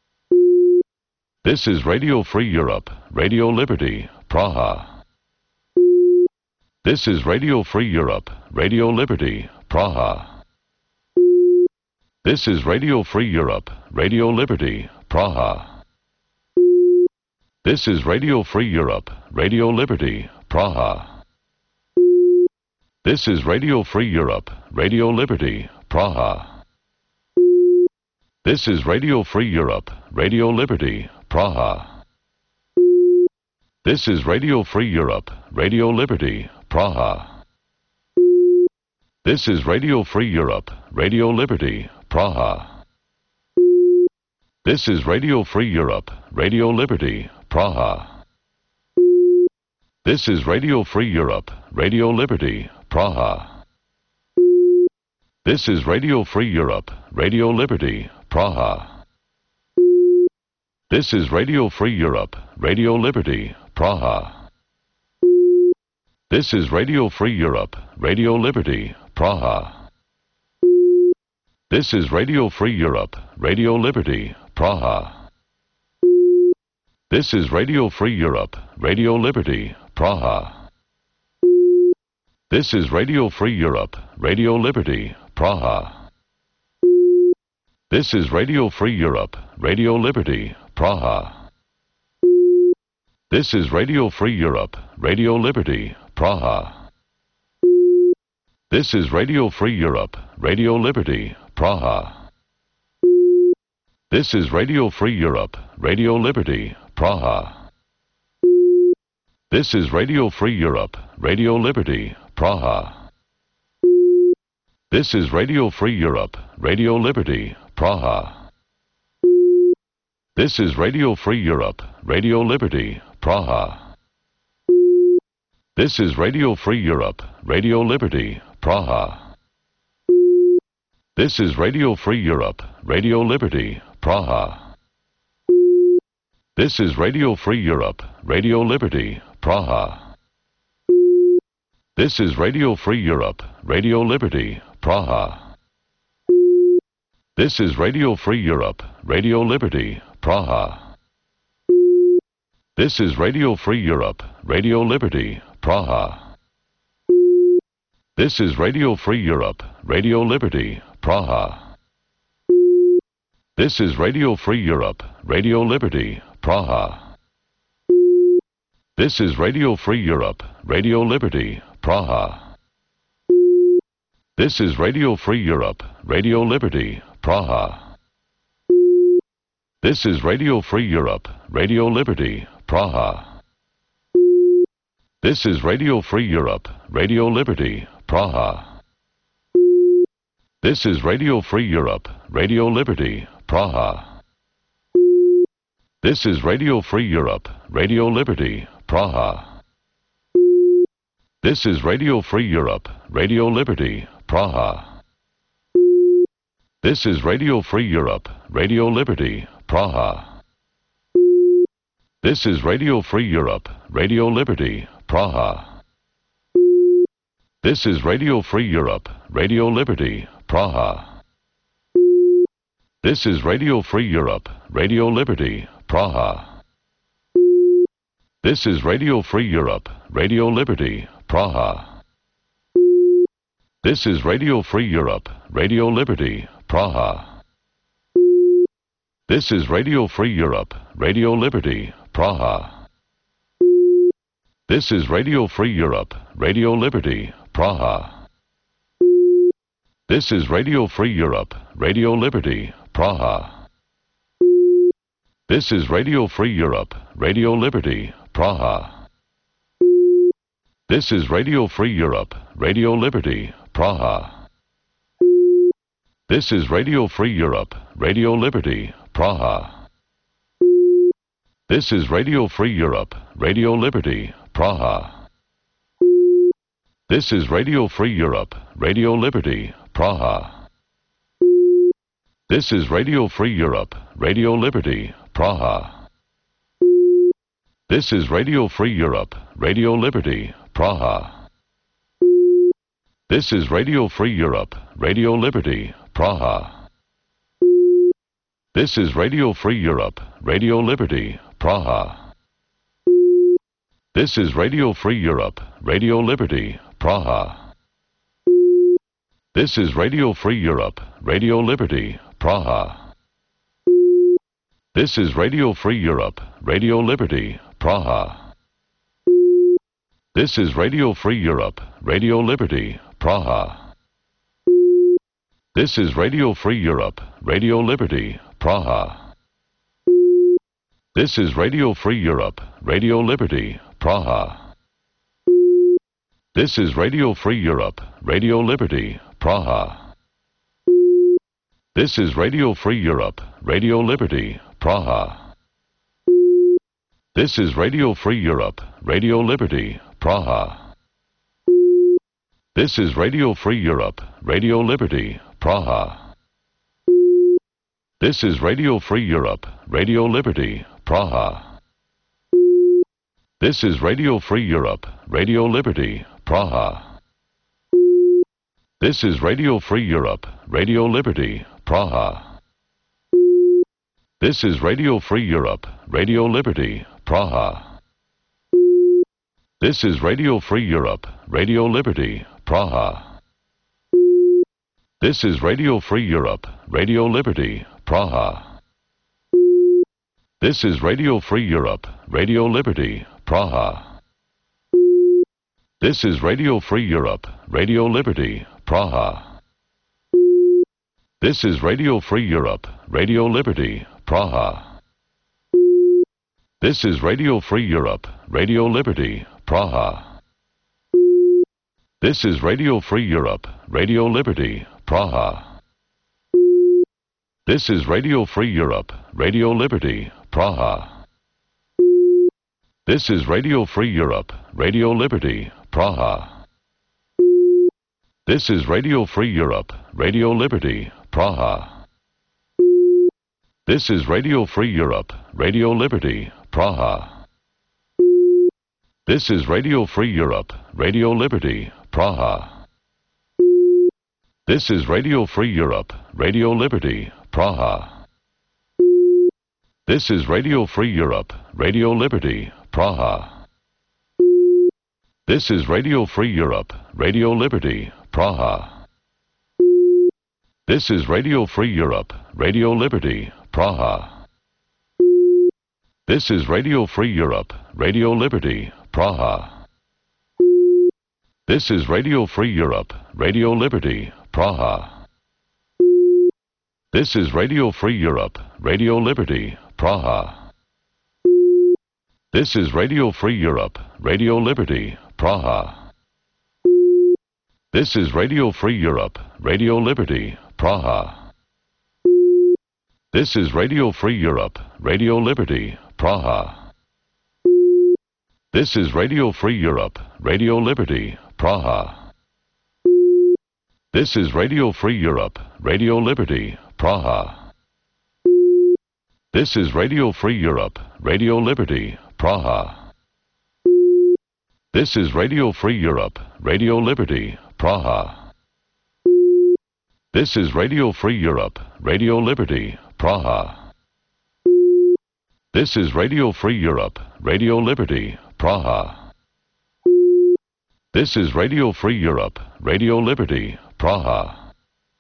E: This is Radio Free Europe, Radio Liberty, Praha. This is Radio Free Europe, Radio Liberty, Praha. This is Radio Free Europe, Radio Liberty, Praha. This is Radio Free Europe, Radio Liberty, Praha. This is Radio Free Europe, Radio Liberty, Praha. This is Radio Free Europe, Radio Liberty, Praha. This is Radio Free Europe, Radio Liberty, Praha. This is Radio Free Europe, Radio Liberty, Praha. This is Radio Free Europe, Radio Liberty, Praha. This is Radio Free Europe, Radio Liberty, Praha. This is Radio Free Europe, Radio Liberty, Praha. This is Radio Free Europe, Radio Liberty, Praha. This is Radio Free Europe, Radio Liberty, Praha. This is Radio Free Europe, Radio Liberty, Praha. This is Radio Free Europe, Radio Liberty, Praha. This is Radio Free Europe, Radio Liberty, Praha. This is Radio Free Europe, Radio Liberty, Praha. This is Radio Free Europe, Radio Liberty, Praha. This is Radio Free Europe, Radio Liberty, Praha. This is Radio Free Europe, Radio Liberty, Praha. This is Radio Free Europe, Radio Liberty, Praha. This is Radio Free Europe, Radio Liberty, Praha. This is Radio Free Europe, Radio Liberty, Praha. This is Radio Free Europe, Radio Liberty, Praha. This is Radio Free Europe, Radio Liberty, Praha. This is Radio Free Europe, Radio Liberty, Praha. This is Radio Free Europe, Radio Liberty, Praha. This is Radio Free Europe, Radio Liberty, Praha. This is Radio Free Europe, Radio Liberty, Praha. This is Radio Free Europe, Radio Liberty, Praha. This is Radio Free Europe, Radio Liberty, Praha. This is Radio Free Europe, Radio Liberty, Praha. This is Radio Free Europe, Radio Liberty, Praha. This is Radio Free Europe, Radio Liberty, Praha. This is Radio Free Europe, Radio Liberty, Praha. This is Radio Free Europe, Radio Liberty, Praha. This is Radio Free Europe, Radio Liberty, Praha. This is Radio Free Europe, Radio Liberty, Praha. This is Radio Free Europe, Radio Liberty, Praha. This is Radio Free Europe, Radio Liberty, Praha. This is Radio Free Europe, Radio Liberty, Praha. This is Radio Free Europe, Radio Liberty, Praha. This is Radio Free Europe, Radio Liberty, Praha. This is Radio Free Europe, Radio Liberty, Praha. This is Radio Free Europe, Radio Liberty, Praha. This is Radio Free Europe, Radio Liberty, Praha. This is Radio Free Europe, Radio Liberty, Praha. This is Radio Free Europe, Radio Liberty, Praha. This is Radio Free Europe, Radio Liberty, Praha. This is Radio Free Europe, Radio Liberty, Praha. This is Radio Free Europe, Radio Liberty, Praha. This is Radio Free Europe, Radio Liberty, Praha. This is Radio Free Europe, Radio Liberty, Praha. This is Radio Free Europe, Radio Liberty, Praha. This is Radio Free Europe, Radio Liberty, Praha. This is Radio Free Europe, Radio Liberty, Praha. This is Radio Free Europe, Radio Liberty, Praha. This is Radio Free Europe, Radio Liberty, Praha. This is Radio Free Europe, Radio Liberty, Praha. This is Radio Free Europe, Radio Liberty, Praha. This is Radio Free Europe, Radio Liberty, Praha. This is Radio Free Europe, Radio Liberty, Praha. This is Radio Free Europe, Radio Liberty, Praha. This is Radio Free Europe, Radio Liberty, Praha. This is Radio Free Europe, Radio Liberty, Praha. This is Radio Free Europe, Radio Liberty, Praha. This is Radio Free Europe, Radio Liberty, Praha. This is Radio Free Europe, Radio Liberty, Praha. This is Radio Free Europe, Radio Liberty, Praha. This is Radio Free Europe, Radio Liberty, Praha. This is Radio Free Europe, Radio Liberty, Praha. This is Radio Free Europe, Radio Liberty, Praha. This is Radio Free Europe, Radio Liberty, Praha. This is Radio Free Europe, Radio Liberty, Praha. This is Radio Free Europe, Radio Liberty, Praha. This is Radio Free Europe, Radio Liberty, Praha. This is Radio Free Europe, Radio Liberty, Praha. This is Radio Free Europe, Radio Liberty, Praha. This is Radio Free Europe, Radio Liberty, Praha. This is Radio Free Europe, Radio Liberty, Praha. This is Radio Free Europe, Radio Liberty, Praha. This is Radio Free Europe, Radio Liberty, Praha. This is Radio Free Europe, Radio Liberty, Praha. This is Radio Free Europe, Radio Liberty, Praha. This is Radio Free Europe, Radio Liberty, Praha. This is Radio Free Europe, Radio Liberty, Praha. This is Radio Free Europe, Radio Liberty, Praha. This is Radio Free Europe, Radio Liberty, Praha. This is Radio Free Europe, Radio Liberty, Praha. This is Radio Free Europe, Radio Liberty, Praha. This is Radio Free Europe, Radio Liberty, Praha. This is Radio Free Europe, Radio Liberty, Praha. This is Radio Free Europe, Radio Liberty, Praha. This is Radio Free Europe, Radio Liberty, Praha. This is Radio Free Europe, Radio Liberty, Praha. This is Radio Free Europe, Radio Liberty, Praha. This is Radio Free Europe, Radio Liberty, Praha. This is Radio Free Europe, Radio Liberty, Praha. This is Radio Free Europe, Radio Liberty, Praha.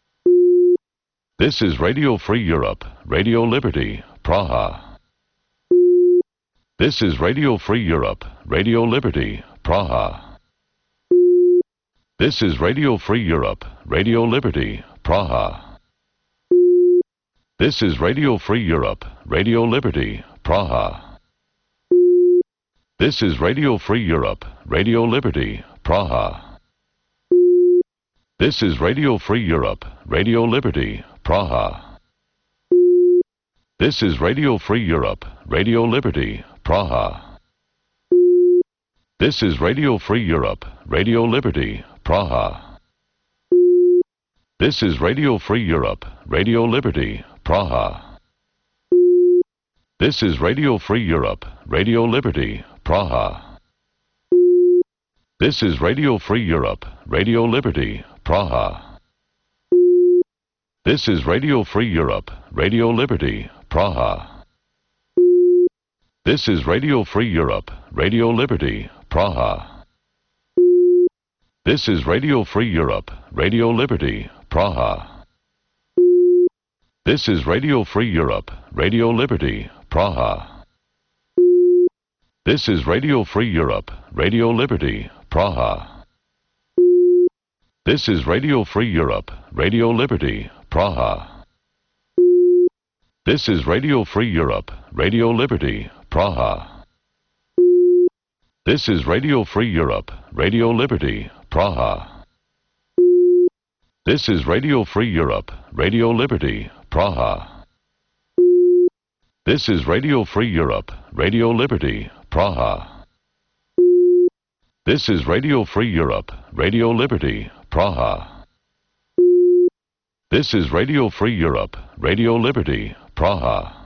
E: This is Radio Free Europe, Radio Liberty, Praha. This is Radio Free Europe, Radio Liberty, Praha. This is Radio Free Europe, Radio Liberty, Praha. This is Radio Free Europe, Radio Liberty, Praha. This is Radio Free Europe, Radio Liberty, Praha. This is Radio Free Europe, Radio Liberty, Praha. This is Radio Free Europe, Radio Liberty, Praha. This is Radio Free Europe, Radio Liberty, Praha. This is Radio Free Europe, Radio Liberty, Praha. This is Radio Free Europe, Radio Liberty, Praha. This is Radio Free Europe, Radio Liberty, Praha. This is Radio Free Europe, Radio Liberty, Praha. This is Radio Free Europe, Radio Liberty, Praha. This is Radio Free Europe, Radio Liberty, Praha. This is Radio Free Europe, Radio Liberty, Praha. This is Radio Free Europe, Radio Liberty, Praha. This is Radio Free Europe, Radio Liberty, Praha. This is Radio Free Europe, Radio Liberty, Praha. This is Radio Free Europe, Radio Liberty, Praha. This is Radio Free Europe, Radio Liberty, Praha. This is Radio Free Europe, Radio Liberty, Praha. This is Radio Free Europe, Radio Liberty, Praha. This is Radio Free Europe, Radio Liberty, Praha.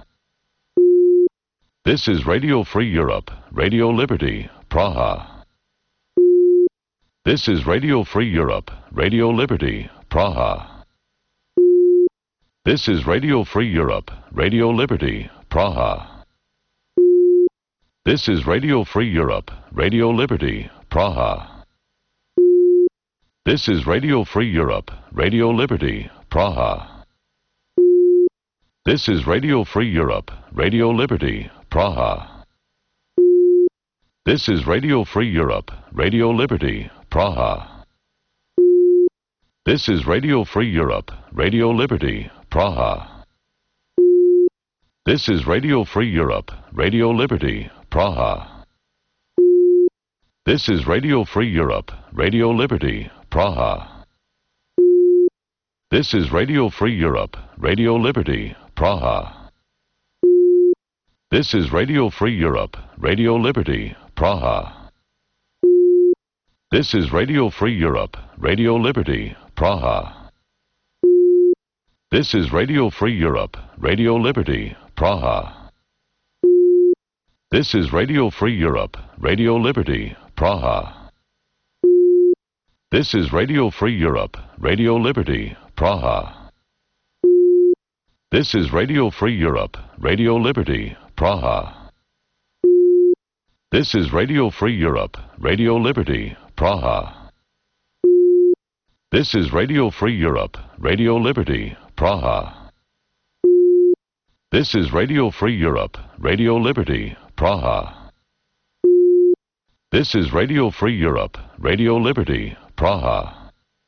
E: This is Radio Free Europe, Radio Liberty, Praha. This is Radio Free Europe, Radio Liberty, Praha. This is Radio Free Europe, Radio Liberty, Praha. This is Radio Free Europe, Radio Liberty, Praha. This is Radio Free Europe, Radio Liberty, Praha. This is Radio Free Europe, Radio Liberty, Praha. This is Radio Free Europe, Radio Liberty, Praha. This is Radio Free Europe, Radio Liberty, Praha. This is Radio Free Europe, Radio Liberty, Praha. This is Radio Free Europe, Radio Liberty, Praha. This is Radio Free Europe, Radio Liberty, Praha. This is Radio Free Europe, Radio Liberty, Praha. This is Radio Free Europe, Radio Liberty, Praha. This is Radio Free Europe, Radio Liberty, Praha. This is Radio Free Europe, Radio Liberty, Praha. This is Radio Free Europe, Radio Liberty, Praha. This is Radio Free Europe, Radio Liberty, Praha. This is Radio Free Europe, Radio Liberty, Praha. This is Radio Free Europe, Radio Liberty, Praha. This is Radio Free Europe, Radio Liberty, Praha. This is Radio Free Europe, Radio Liberty, Praha.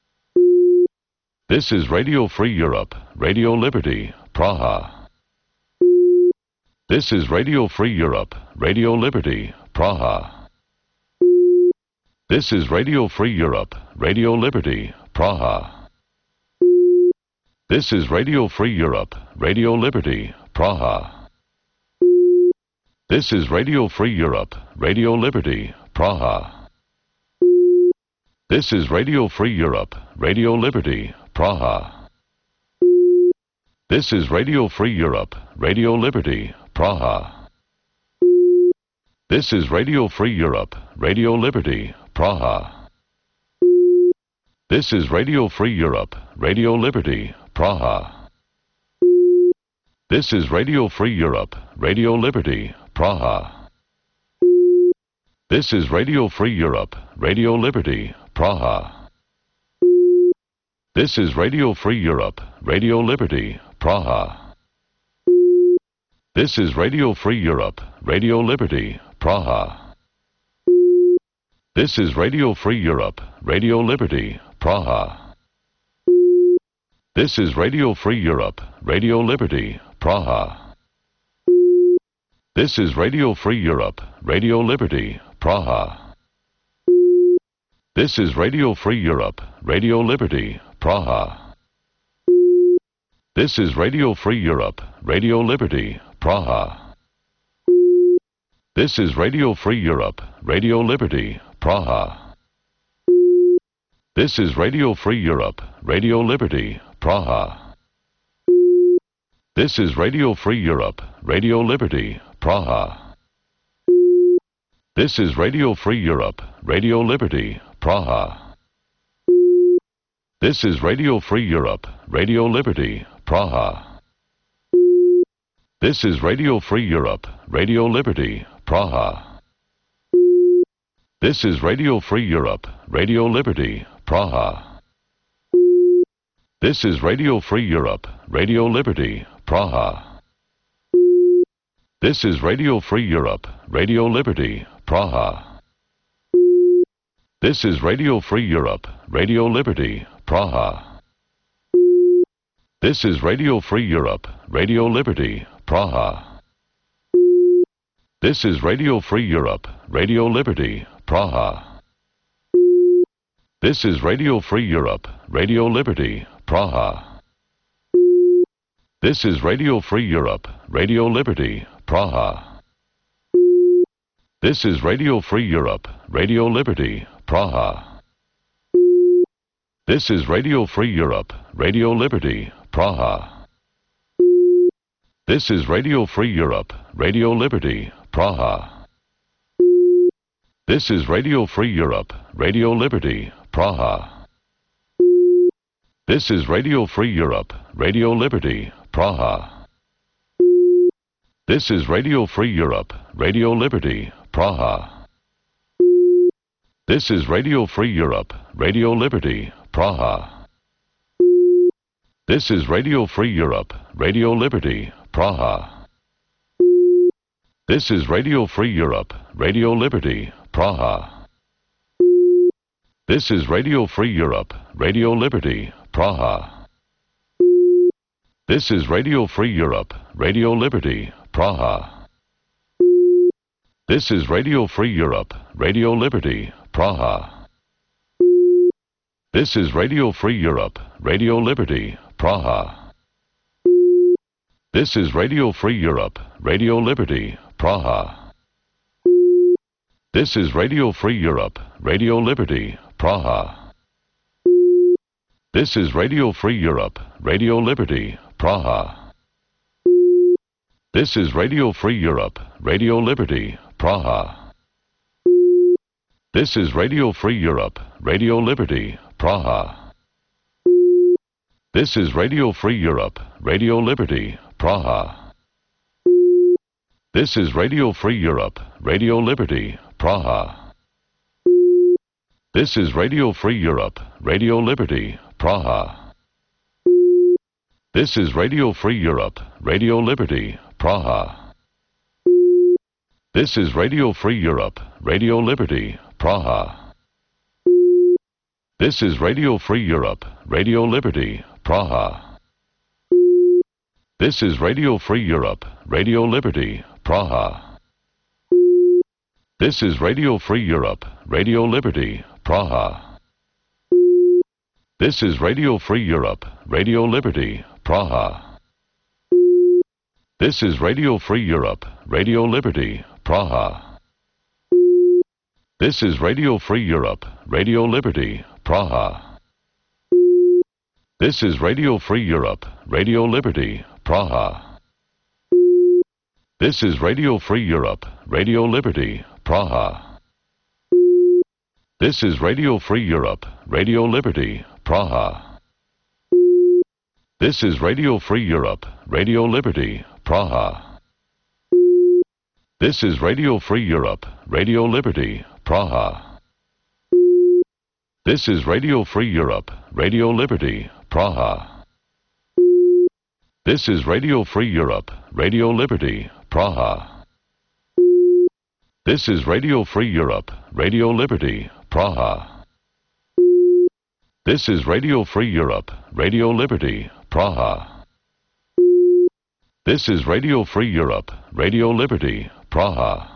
E: This is Radio Free Europe, Radio Liberty, Praha. This is Radio Free Europe, Radio Liberty, Praha. This is Radio Free Europe, Radio Liberty, Praha. This is Radio Free Europe, Radio Liberty, Praha. This is Radio Free Europe, Radio Liberty, Praha. This is Radio Free Europe, Radio Liberty, Praha. This is Radio Free Europe, Radio Liberty, Praha. This is Radio Free Europe, Radio Liberty, Praha. This is Radio Free Europe, Radio Liberty, Praha. This is Radio Free Europe, Radio Liberty, Praha. This is Radio Free Europe, Radio Liberty, Praha. This is Radio Free Europe, Radio Liberty, Praha. This is Radio Free Europe, Radio Liberty, Praha. This is Radio Free Europe, Radio Liberty, Praha. This is Radio Free Europe, Radio Liberty, Praha. This is Radio Free Europe, Radio Liberty, Praha. This is Radio Free Europe, Radio Liberty, Praha. This is Radio Free Europe, Radio Liberty, Praha. This is Radio Free Europe, Radio Liberty, Praha. This is Radio Free Europe, Radio Liberty, Praha. This is Radio Free Europe, Radio Liberty, Praha. This is Radio Free Europe, Radio Liberty, Praha. This is Radio Free Europe, Radio Liberty, Praha. This is Radio Free Europe, Radio Liberty, Praha. This is Radio Free Europe, Radio Liberty, Praha. This is Radio Free Europe, Radio Liberty, Praha. This is Radio Free Europe, Radio Liberty, Praha. This is Radio Free Europe, Radio Liberty, Praha. This is Radio Free Europe, Radio Liberty, Praha. This is Radio Free Europe, Radio Liberty, Praha. This is Radio Free Europe, Radio Liberty, Praha. This is Radio Free Europe, Radio Liberty, Praha. This is Radio Free Europe, Radio Liberty, Praha. This is Radio Free Europe, Radio Liberty, Praha. This is Radio Free Europe, Radio Liberty, Praha. This is Radio Free Europe, Radio Liberty, Praha. This is Radio Free Europe, Radio Liberty, Praha. This is Radio Free Europe, Radio Liberty, Praha. This is Radio Free Europe, Radio Liberty, Praha. This is Radio Free Europe, Radio Liberty, Praha. This is Radio Free Europe, Radio Liberty, Praha. This is Radio Free Europe, Radio Liberty, Praha. This is Radio Free Europe, Radio Liberty, Praha. This is Radio Free Europe, Radio Liberty, Praha. This is Radio Free Europe, Radio Liberty, Praha. This is Radio Free Europe, Radio Liberty, Praha. This is Radio Free Europe, Radio Liberty, Praha. This is Radio Free Europe, Radio Liberty, Praha. This is Radio Free Europe, Radio Liberty, Praha. This is Radio Free Europe, Radio Liberty, Praha. This is Radio Free Europe, Radio Liberty, Praha. This is Radio Free Europe, Radio Liberty, Praha. This is Radio Free Europe, Radio Liberty, Praha. This is Radio Free Europe, Radio Liberty, Praha. This is Radio Free Europe, Radio Liberty, Praha. This is Radio Free Europe, Radio Liberty, Praha. This is Radio Free Europe, Radio Liberty, Praha. This is Radio Free Europe, Radio Liberty, Praha. This is Radio Free Europe, Radio Liberty, Praha. This is Radio Free Europe, Radio Liberty, Praha. This is Radio Free Europe, Radio Liberty, Praha. This is Radio Free Europe, Radio Liberty, Praha. This is Radio Free Europe, Radio Liberty, Praha. This is Radio Free Europe, Radio Liberty, Praha. This is Radio Free Europe, Radio Liberty, Praha. This is Radio Free Europe, Radio Liberty, Praha. This is Radio Free Europe, Radio Liberty, Praha. This is Radio Free Europe, Radio Liberty, Praha. This is Radio Free Europe, Radio Liberty, Praha. This is Radio Free Europe, Radio Liberty, Praha. This is Radio Free Europe, Radio Liberty, Praha.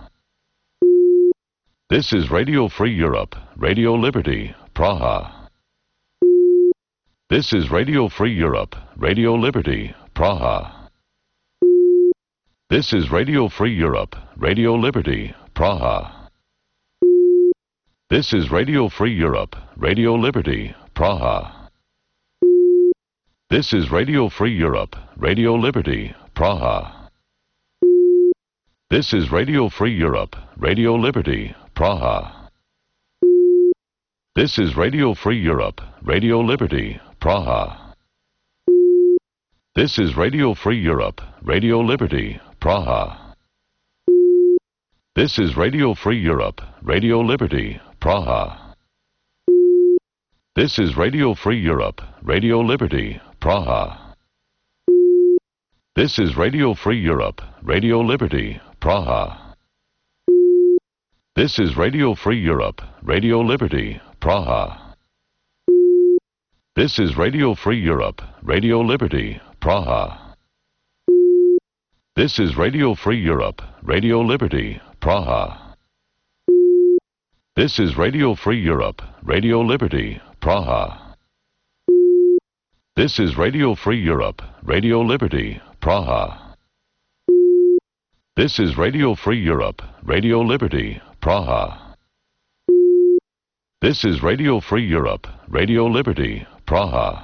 E: This is Radio Free Europe, Radio Liberty, Praha. This is Radio Free Europe, Radio Liberty, Praha. This is Radio Free Europe, Radio Liberty, Praha. This is Radio Free Europe, Radio Liberty, Praha. This is Radio Free Europe, Radio Liberty, Praha. This is Radio Free Europe, Radio Liberty, Praha. This is Radio Free Europe, Radio Liberty, Praha. This is Radio Free Europe, Radio Liberty, Praha. This is Radio Free Europe, Radio Liberty, Praha. This is Radio Free Europe, Radio Liberty, Praha. This is Radio Free Europe, Radio Liberty, Praha. This is Radio Free Europe, Radio Liberty, Praha. This is Radio Free Europe, Radio Liberty, Praha. This is Radio Free Europe, Radio Liberty, Praha. This is Radio Free Europe, Radio Liberty, Praha. This is Radio Free Europe, Radio Liberty, Praha. This is Radio Free Europe, Radio Liberty, Praha. This is Radio Free Europe, Radio Liberty, Praha.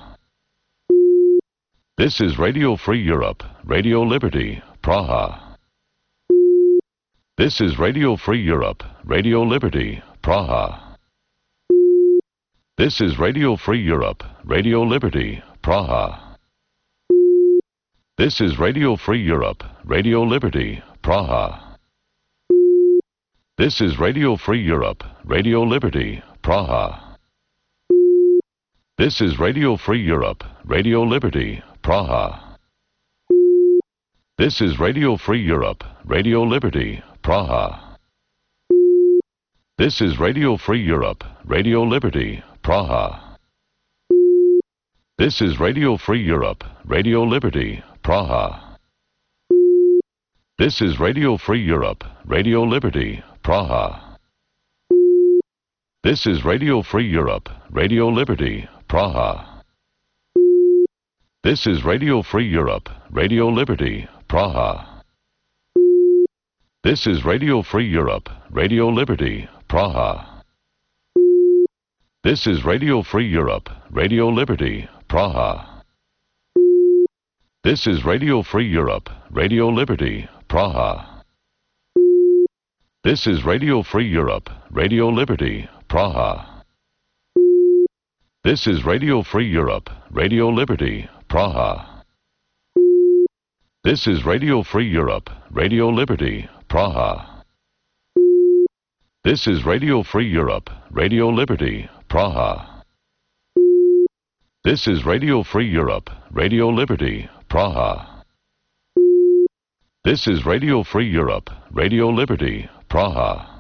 E: This is Radio Free Europe, Radio Liberty, Praha. This is Radio Free Europe, Radio Liberty, Praha. This is Radio Free Europe, Radio Liberty, Praha. This is Radio Free Europe, Radio Liberty, Praha. This is Radio Free Europe, Radio Liberty, Praha. This is Radio Free Europe, Radio Liberty, Praha. This is Radio Free Europe, Radio Liberty, Praha. This is Radio Free Europe, Radio Liberty, Praha. This is Radio Free Europe, Radio Liberty, Praha. This is Radio Free Europe, Radio Liberty, Praha. This is Radio Free Europe, Radio Liberty, Praha. This is Radio Free Europe, Radio Liberty, Praha. This is Radio Free Europe, Radio Liberty, Praha. This is Radio Free Europe, Radio Liberty, Praha. This is Radio Free Europe, Radio Liberty, Praha. This is Radio Free Europe, Radio Liberty, Praha. This is Radio Free Europe, Radio Liberty, Praha. This is Radio Free Europe, Radio Liberty, Praha. This is Radio Free Europe, Radio Liberty, Praha. This is Radio Free Europe, Radio Liberty, Praha. This is Radio Free Europe, Radio Liberty, Praha.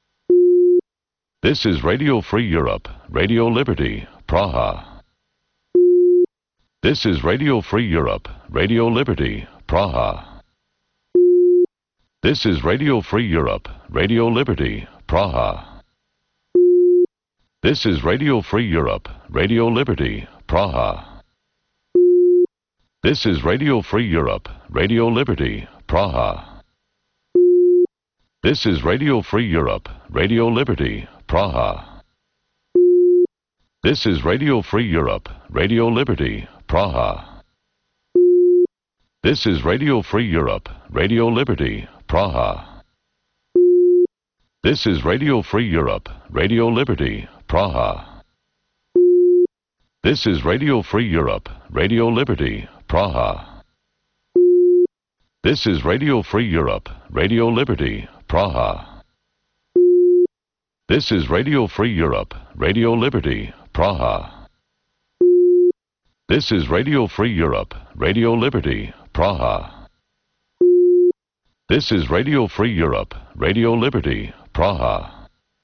E: This is Radio Free Europe, Radio Liberty, Praha. This is Radio Free Europe, Radio Liberty, Praha. This is Radio Free Europe, Radio Liberty, Praha. This is Radio Free Europe, Radio Liberty, Praha. This is Radio Free Europe, Radio Liberty, Praha. This is Radio Free Europe, Radio Liberty, Praha. This is Radio Free Europe, Radio Liberty, Praha. This is Radio Free Europe, Radio Liberty, Praha. This is Radio Free Europe, Radio Liberty, Praha. This is Radio Free Europe, Radio Liberty, Praha. This is Radio Free Europe, Radio Liberty, Praha. This is Radio Free Europe, Radio Liberty, Praha. This is Radio Free Europe, Radio Liberty, Praha. This is Radio Free Europe, Radio Liberty, Praha.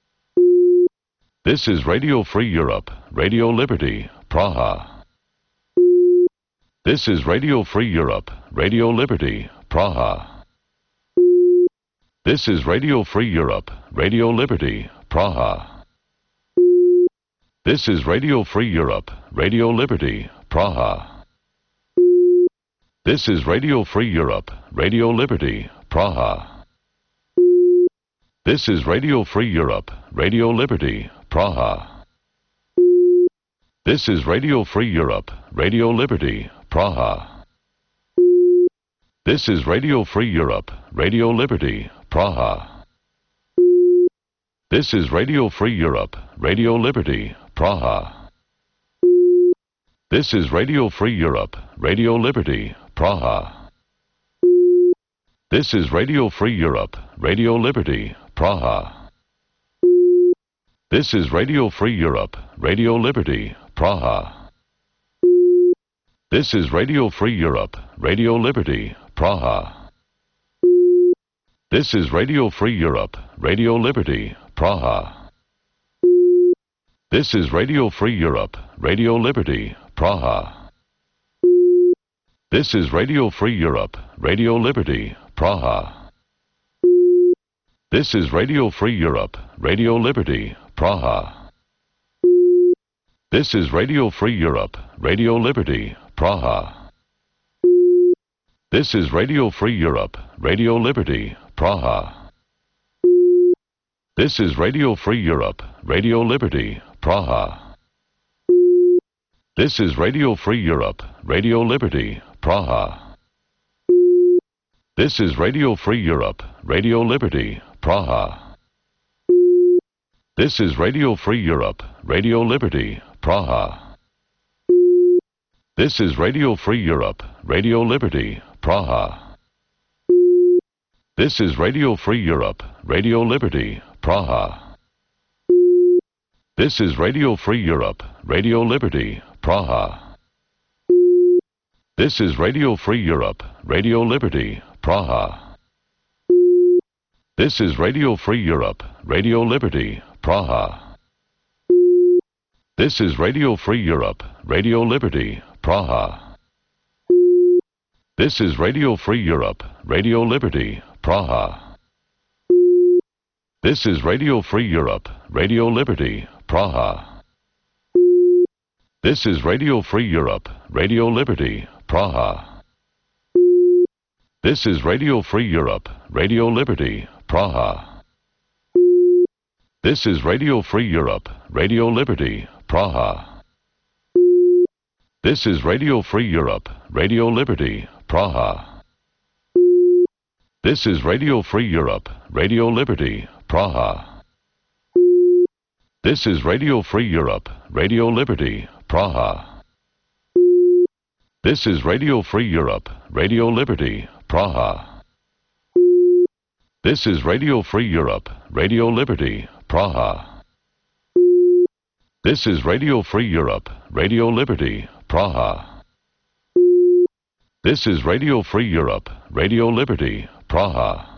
E: This is Radio Free Europe, Radio Liberty, Praha. This is Radio Free Europe, Radio Liberty, Praha. This is Radio Free Europe, Radio Liberty, Praha. This is Radio Free Europe, Radio Liberty, Praha. This is Radio Free Europe, Radio Liberty, Praha. This is Radio Free Europe, Radio Liberty, Praha. This is Radio Free Europe, Radio Liberty, Praha. This is Radio Free Europe, Radio Liberty, Praha. This is Radio Free Europe, Radio Liberty, Praha. This is Radio Free Europe, Radio Liberty, Praha. This is Radio Free Europe, Radio Liberty, Praha. This is Radio Free Europe, Radio Liberty, Praha. This is Radio Free Europe, Radio Liberty, Praha. This is Radio Free Europe, Radio Liberty, Praha. This is Radio Free Europe, Radio Liberty, Praha. This is Radio Free Europe, Radio Liberty, Praha. This is Radio Free Europe, Radio Liberty, Praha. This is Radio Free Europe, Radio Liberty, Praha. This is Radio Free Europe, Radio Liberty, Praha. This is Radio Free Europe, Radio Liberty, Praha. This is Radio Free Europe, Radio Liberty, Praha. This is Radio Free Europe, Radio Liberty, Praha. This is Radio Free Europe, Radio Liberty, Praha. This is Radio Free Europe, Radio Liberty, Praha. This is Radio Free Europe, Radio Liberty, Praha. This is Radio Free Europe, Radio Liberty, Praha. This is Radio Free Europe, Radio Liberty, Praha. This is Radio Free Europe, Radio Liberty, Praha. This is Radio Free Europe, Radio Liberty, Praha. This is Radio Free Europe, Radio Liberty, Praha. This is Radio Free Europe, Radio Liberty, Praha. This is Radio Free Europe, Radio Liberty, Praha. This is Radio Free Europe, Radio Liberty, Praha. This is Radio Free Europe, Radio Liberty, Praha. This is Radio Free Europe, Radio Liberty, Praha. This is Radio Free Europe, Radio Liberty, Praha. This is Radio Free Europe, Radio Liberty, Praha. This is Radio Free Europe, Radio Liberty, Praha. This is Radio Free Europe, Radio Liberty, Praha. This is Radio Free Europe, Radio Liberty, Praha. This is Radio Free Europe, Radio Liberty, Praha.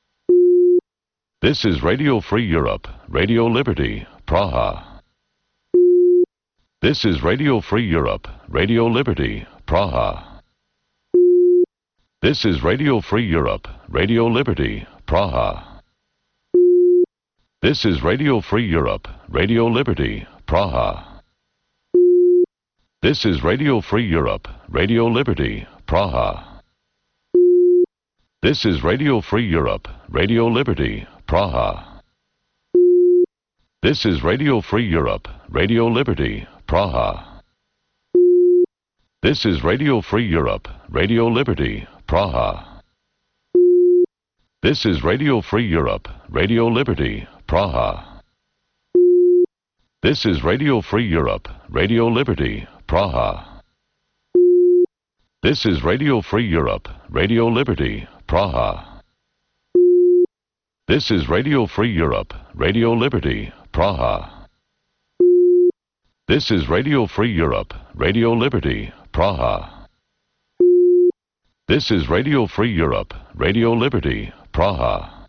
E: This is Radio Free Europe, Radio Liberty, Praha. This is Radio Free Europe, Radio Liberty, Praha. This is Radio Free Europe, Radio Liberty, Praha. This is Radio Free Europe, Radio Liberty, Praha. This is Radio Free Europe, Radio Liberty, Praha. This is Radio Free Europe, Radio Liberty, Praha. This is Radio Free Europe, Radio Liberty, Praha. This is Radio Free Europe, Radio Liberty, Praha. This is Radio Free Europe, Radio Liberty, Praha. This is Radio Free Europe, Radio Liberty, Praha. This is Radio Free Europe, Radio Liberty, Praha. This is Radio Free Europe, Radio Liberty, Praha. This is Radio Free Europe, Radio Liberty, Praha. This is Radio Free Europe, Radio Liberty, Praha.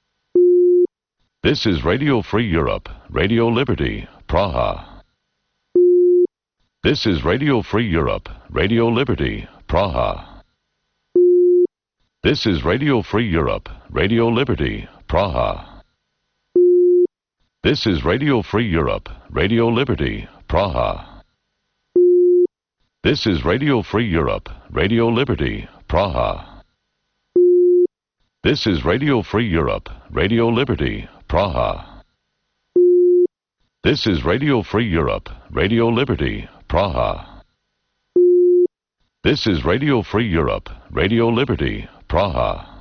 E: This is Radio Free Europe, Radio Liberty, Praha. This is Radio Free Europe, Radio Liberty, Praha. This is Radio Free Europe, Radio Liberty, Praha. This is Radio Free Europe, Radio Liberty, Praha. This is Radio Free Europe, Radio Liberty, Praha. This is Radio Free Europe, Radio Liberty, Praha. This is Radio Free Europe, Radio Liberty, Praha. This is Radio Free Europe, Radio Liberty, Praha.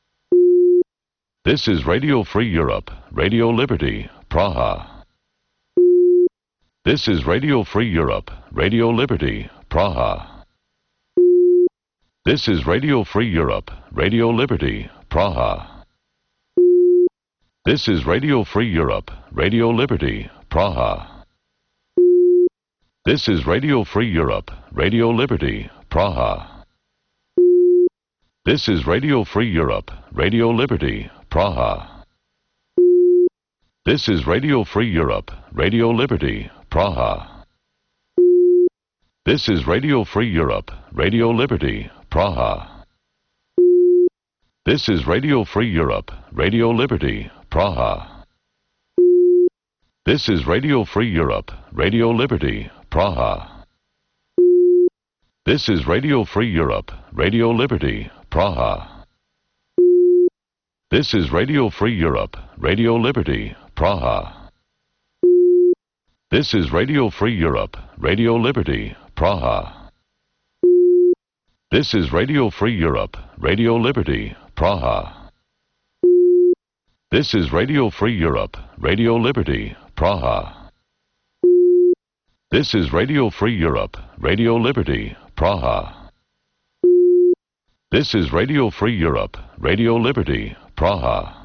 E: This is Radio Free Europe, Radio Liberty, Praha. This is Radio Free Europe, Radio Liberty, Praha. This is Radio Free Europe, Radio Liberty, Praha. This is Radio Free Europe, Radio Liberty, Praha. This is Radio Free Europe, Radio Liberty, Praha. This is Radio Free Europe, Radio Liberty, Praha. This is Radio Free Europe, Radio Liberty, Praha. This is Radio Free Europe, Radio Liberty, Praha. This is Radio Free Europe, Radio Liberty, Praha. This is Radio Free Europe, Radio Liberty, Praha. This is Radio Free Europe, Radio Liberty, Praha. This is Radio Free Europe, Radio Liberty, Praha. This is Radio Free Europe, Radio Liberty, Praha. This is Radio Free Europe, Radio Liberty, Praha. This is Radio Free Europe, Radio Liberty, Praha. This is Radio Free Europe, Radio Liberty, Praha. This is Radio Free Europe, Radio Liberty, Praha.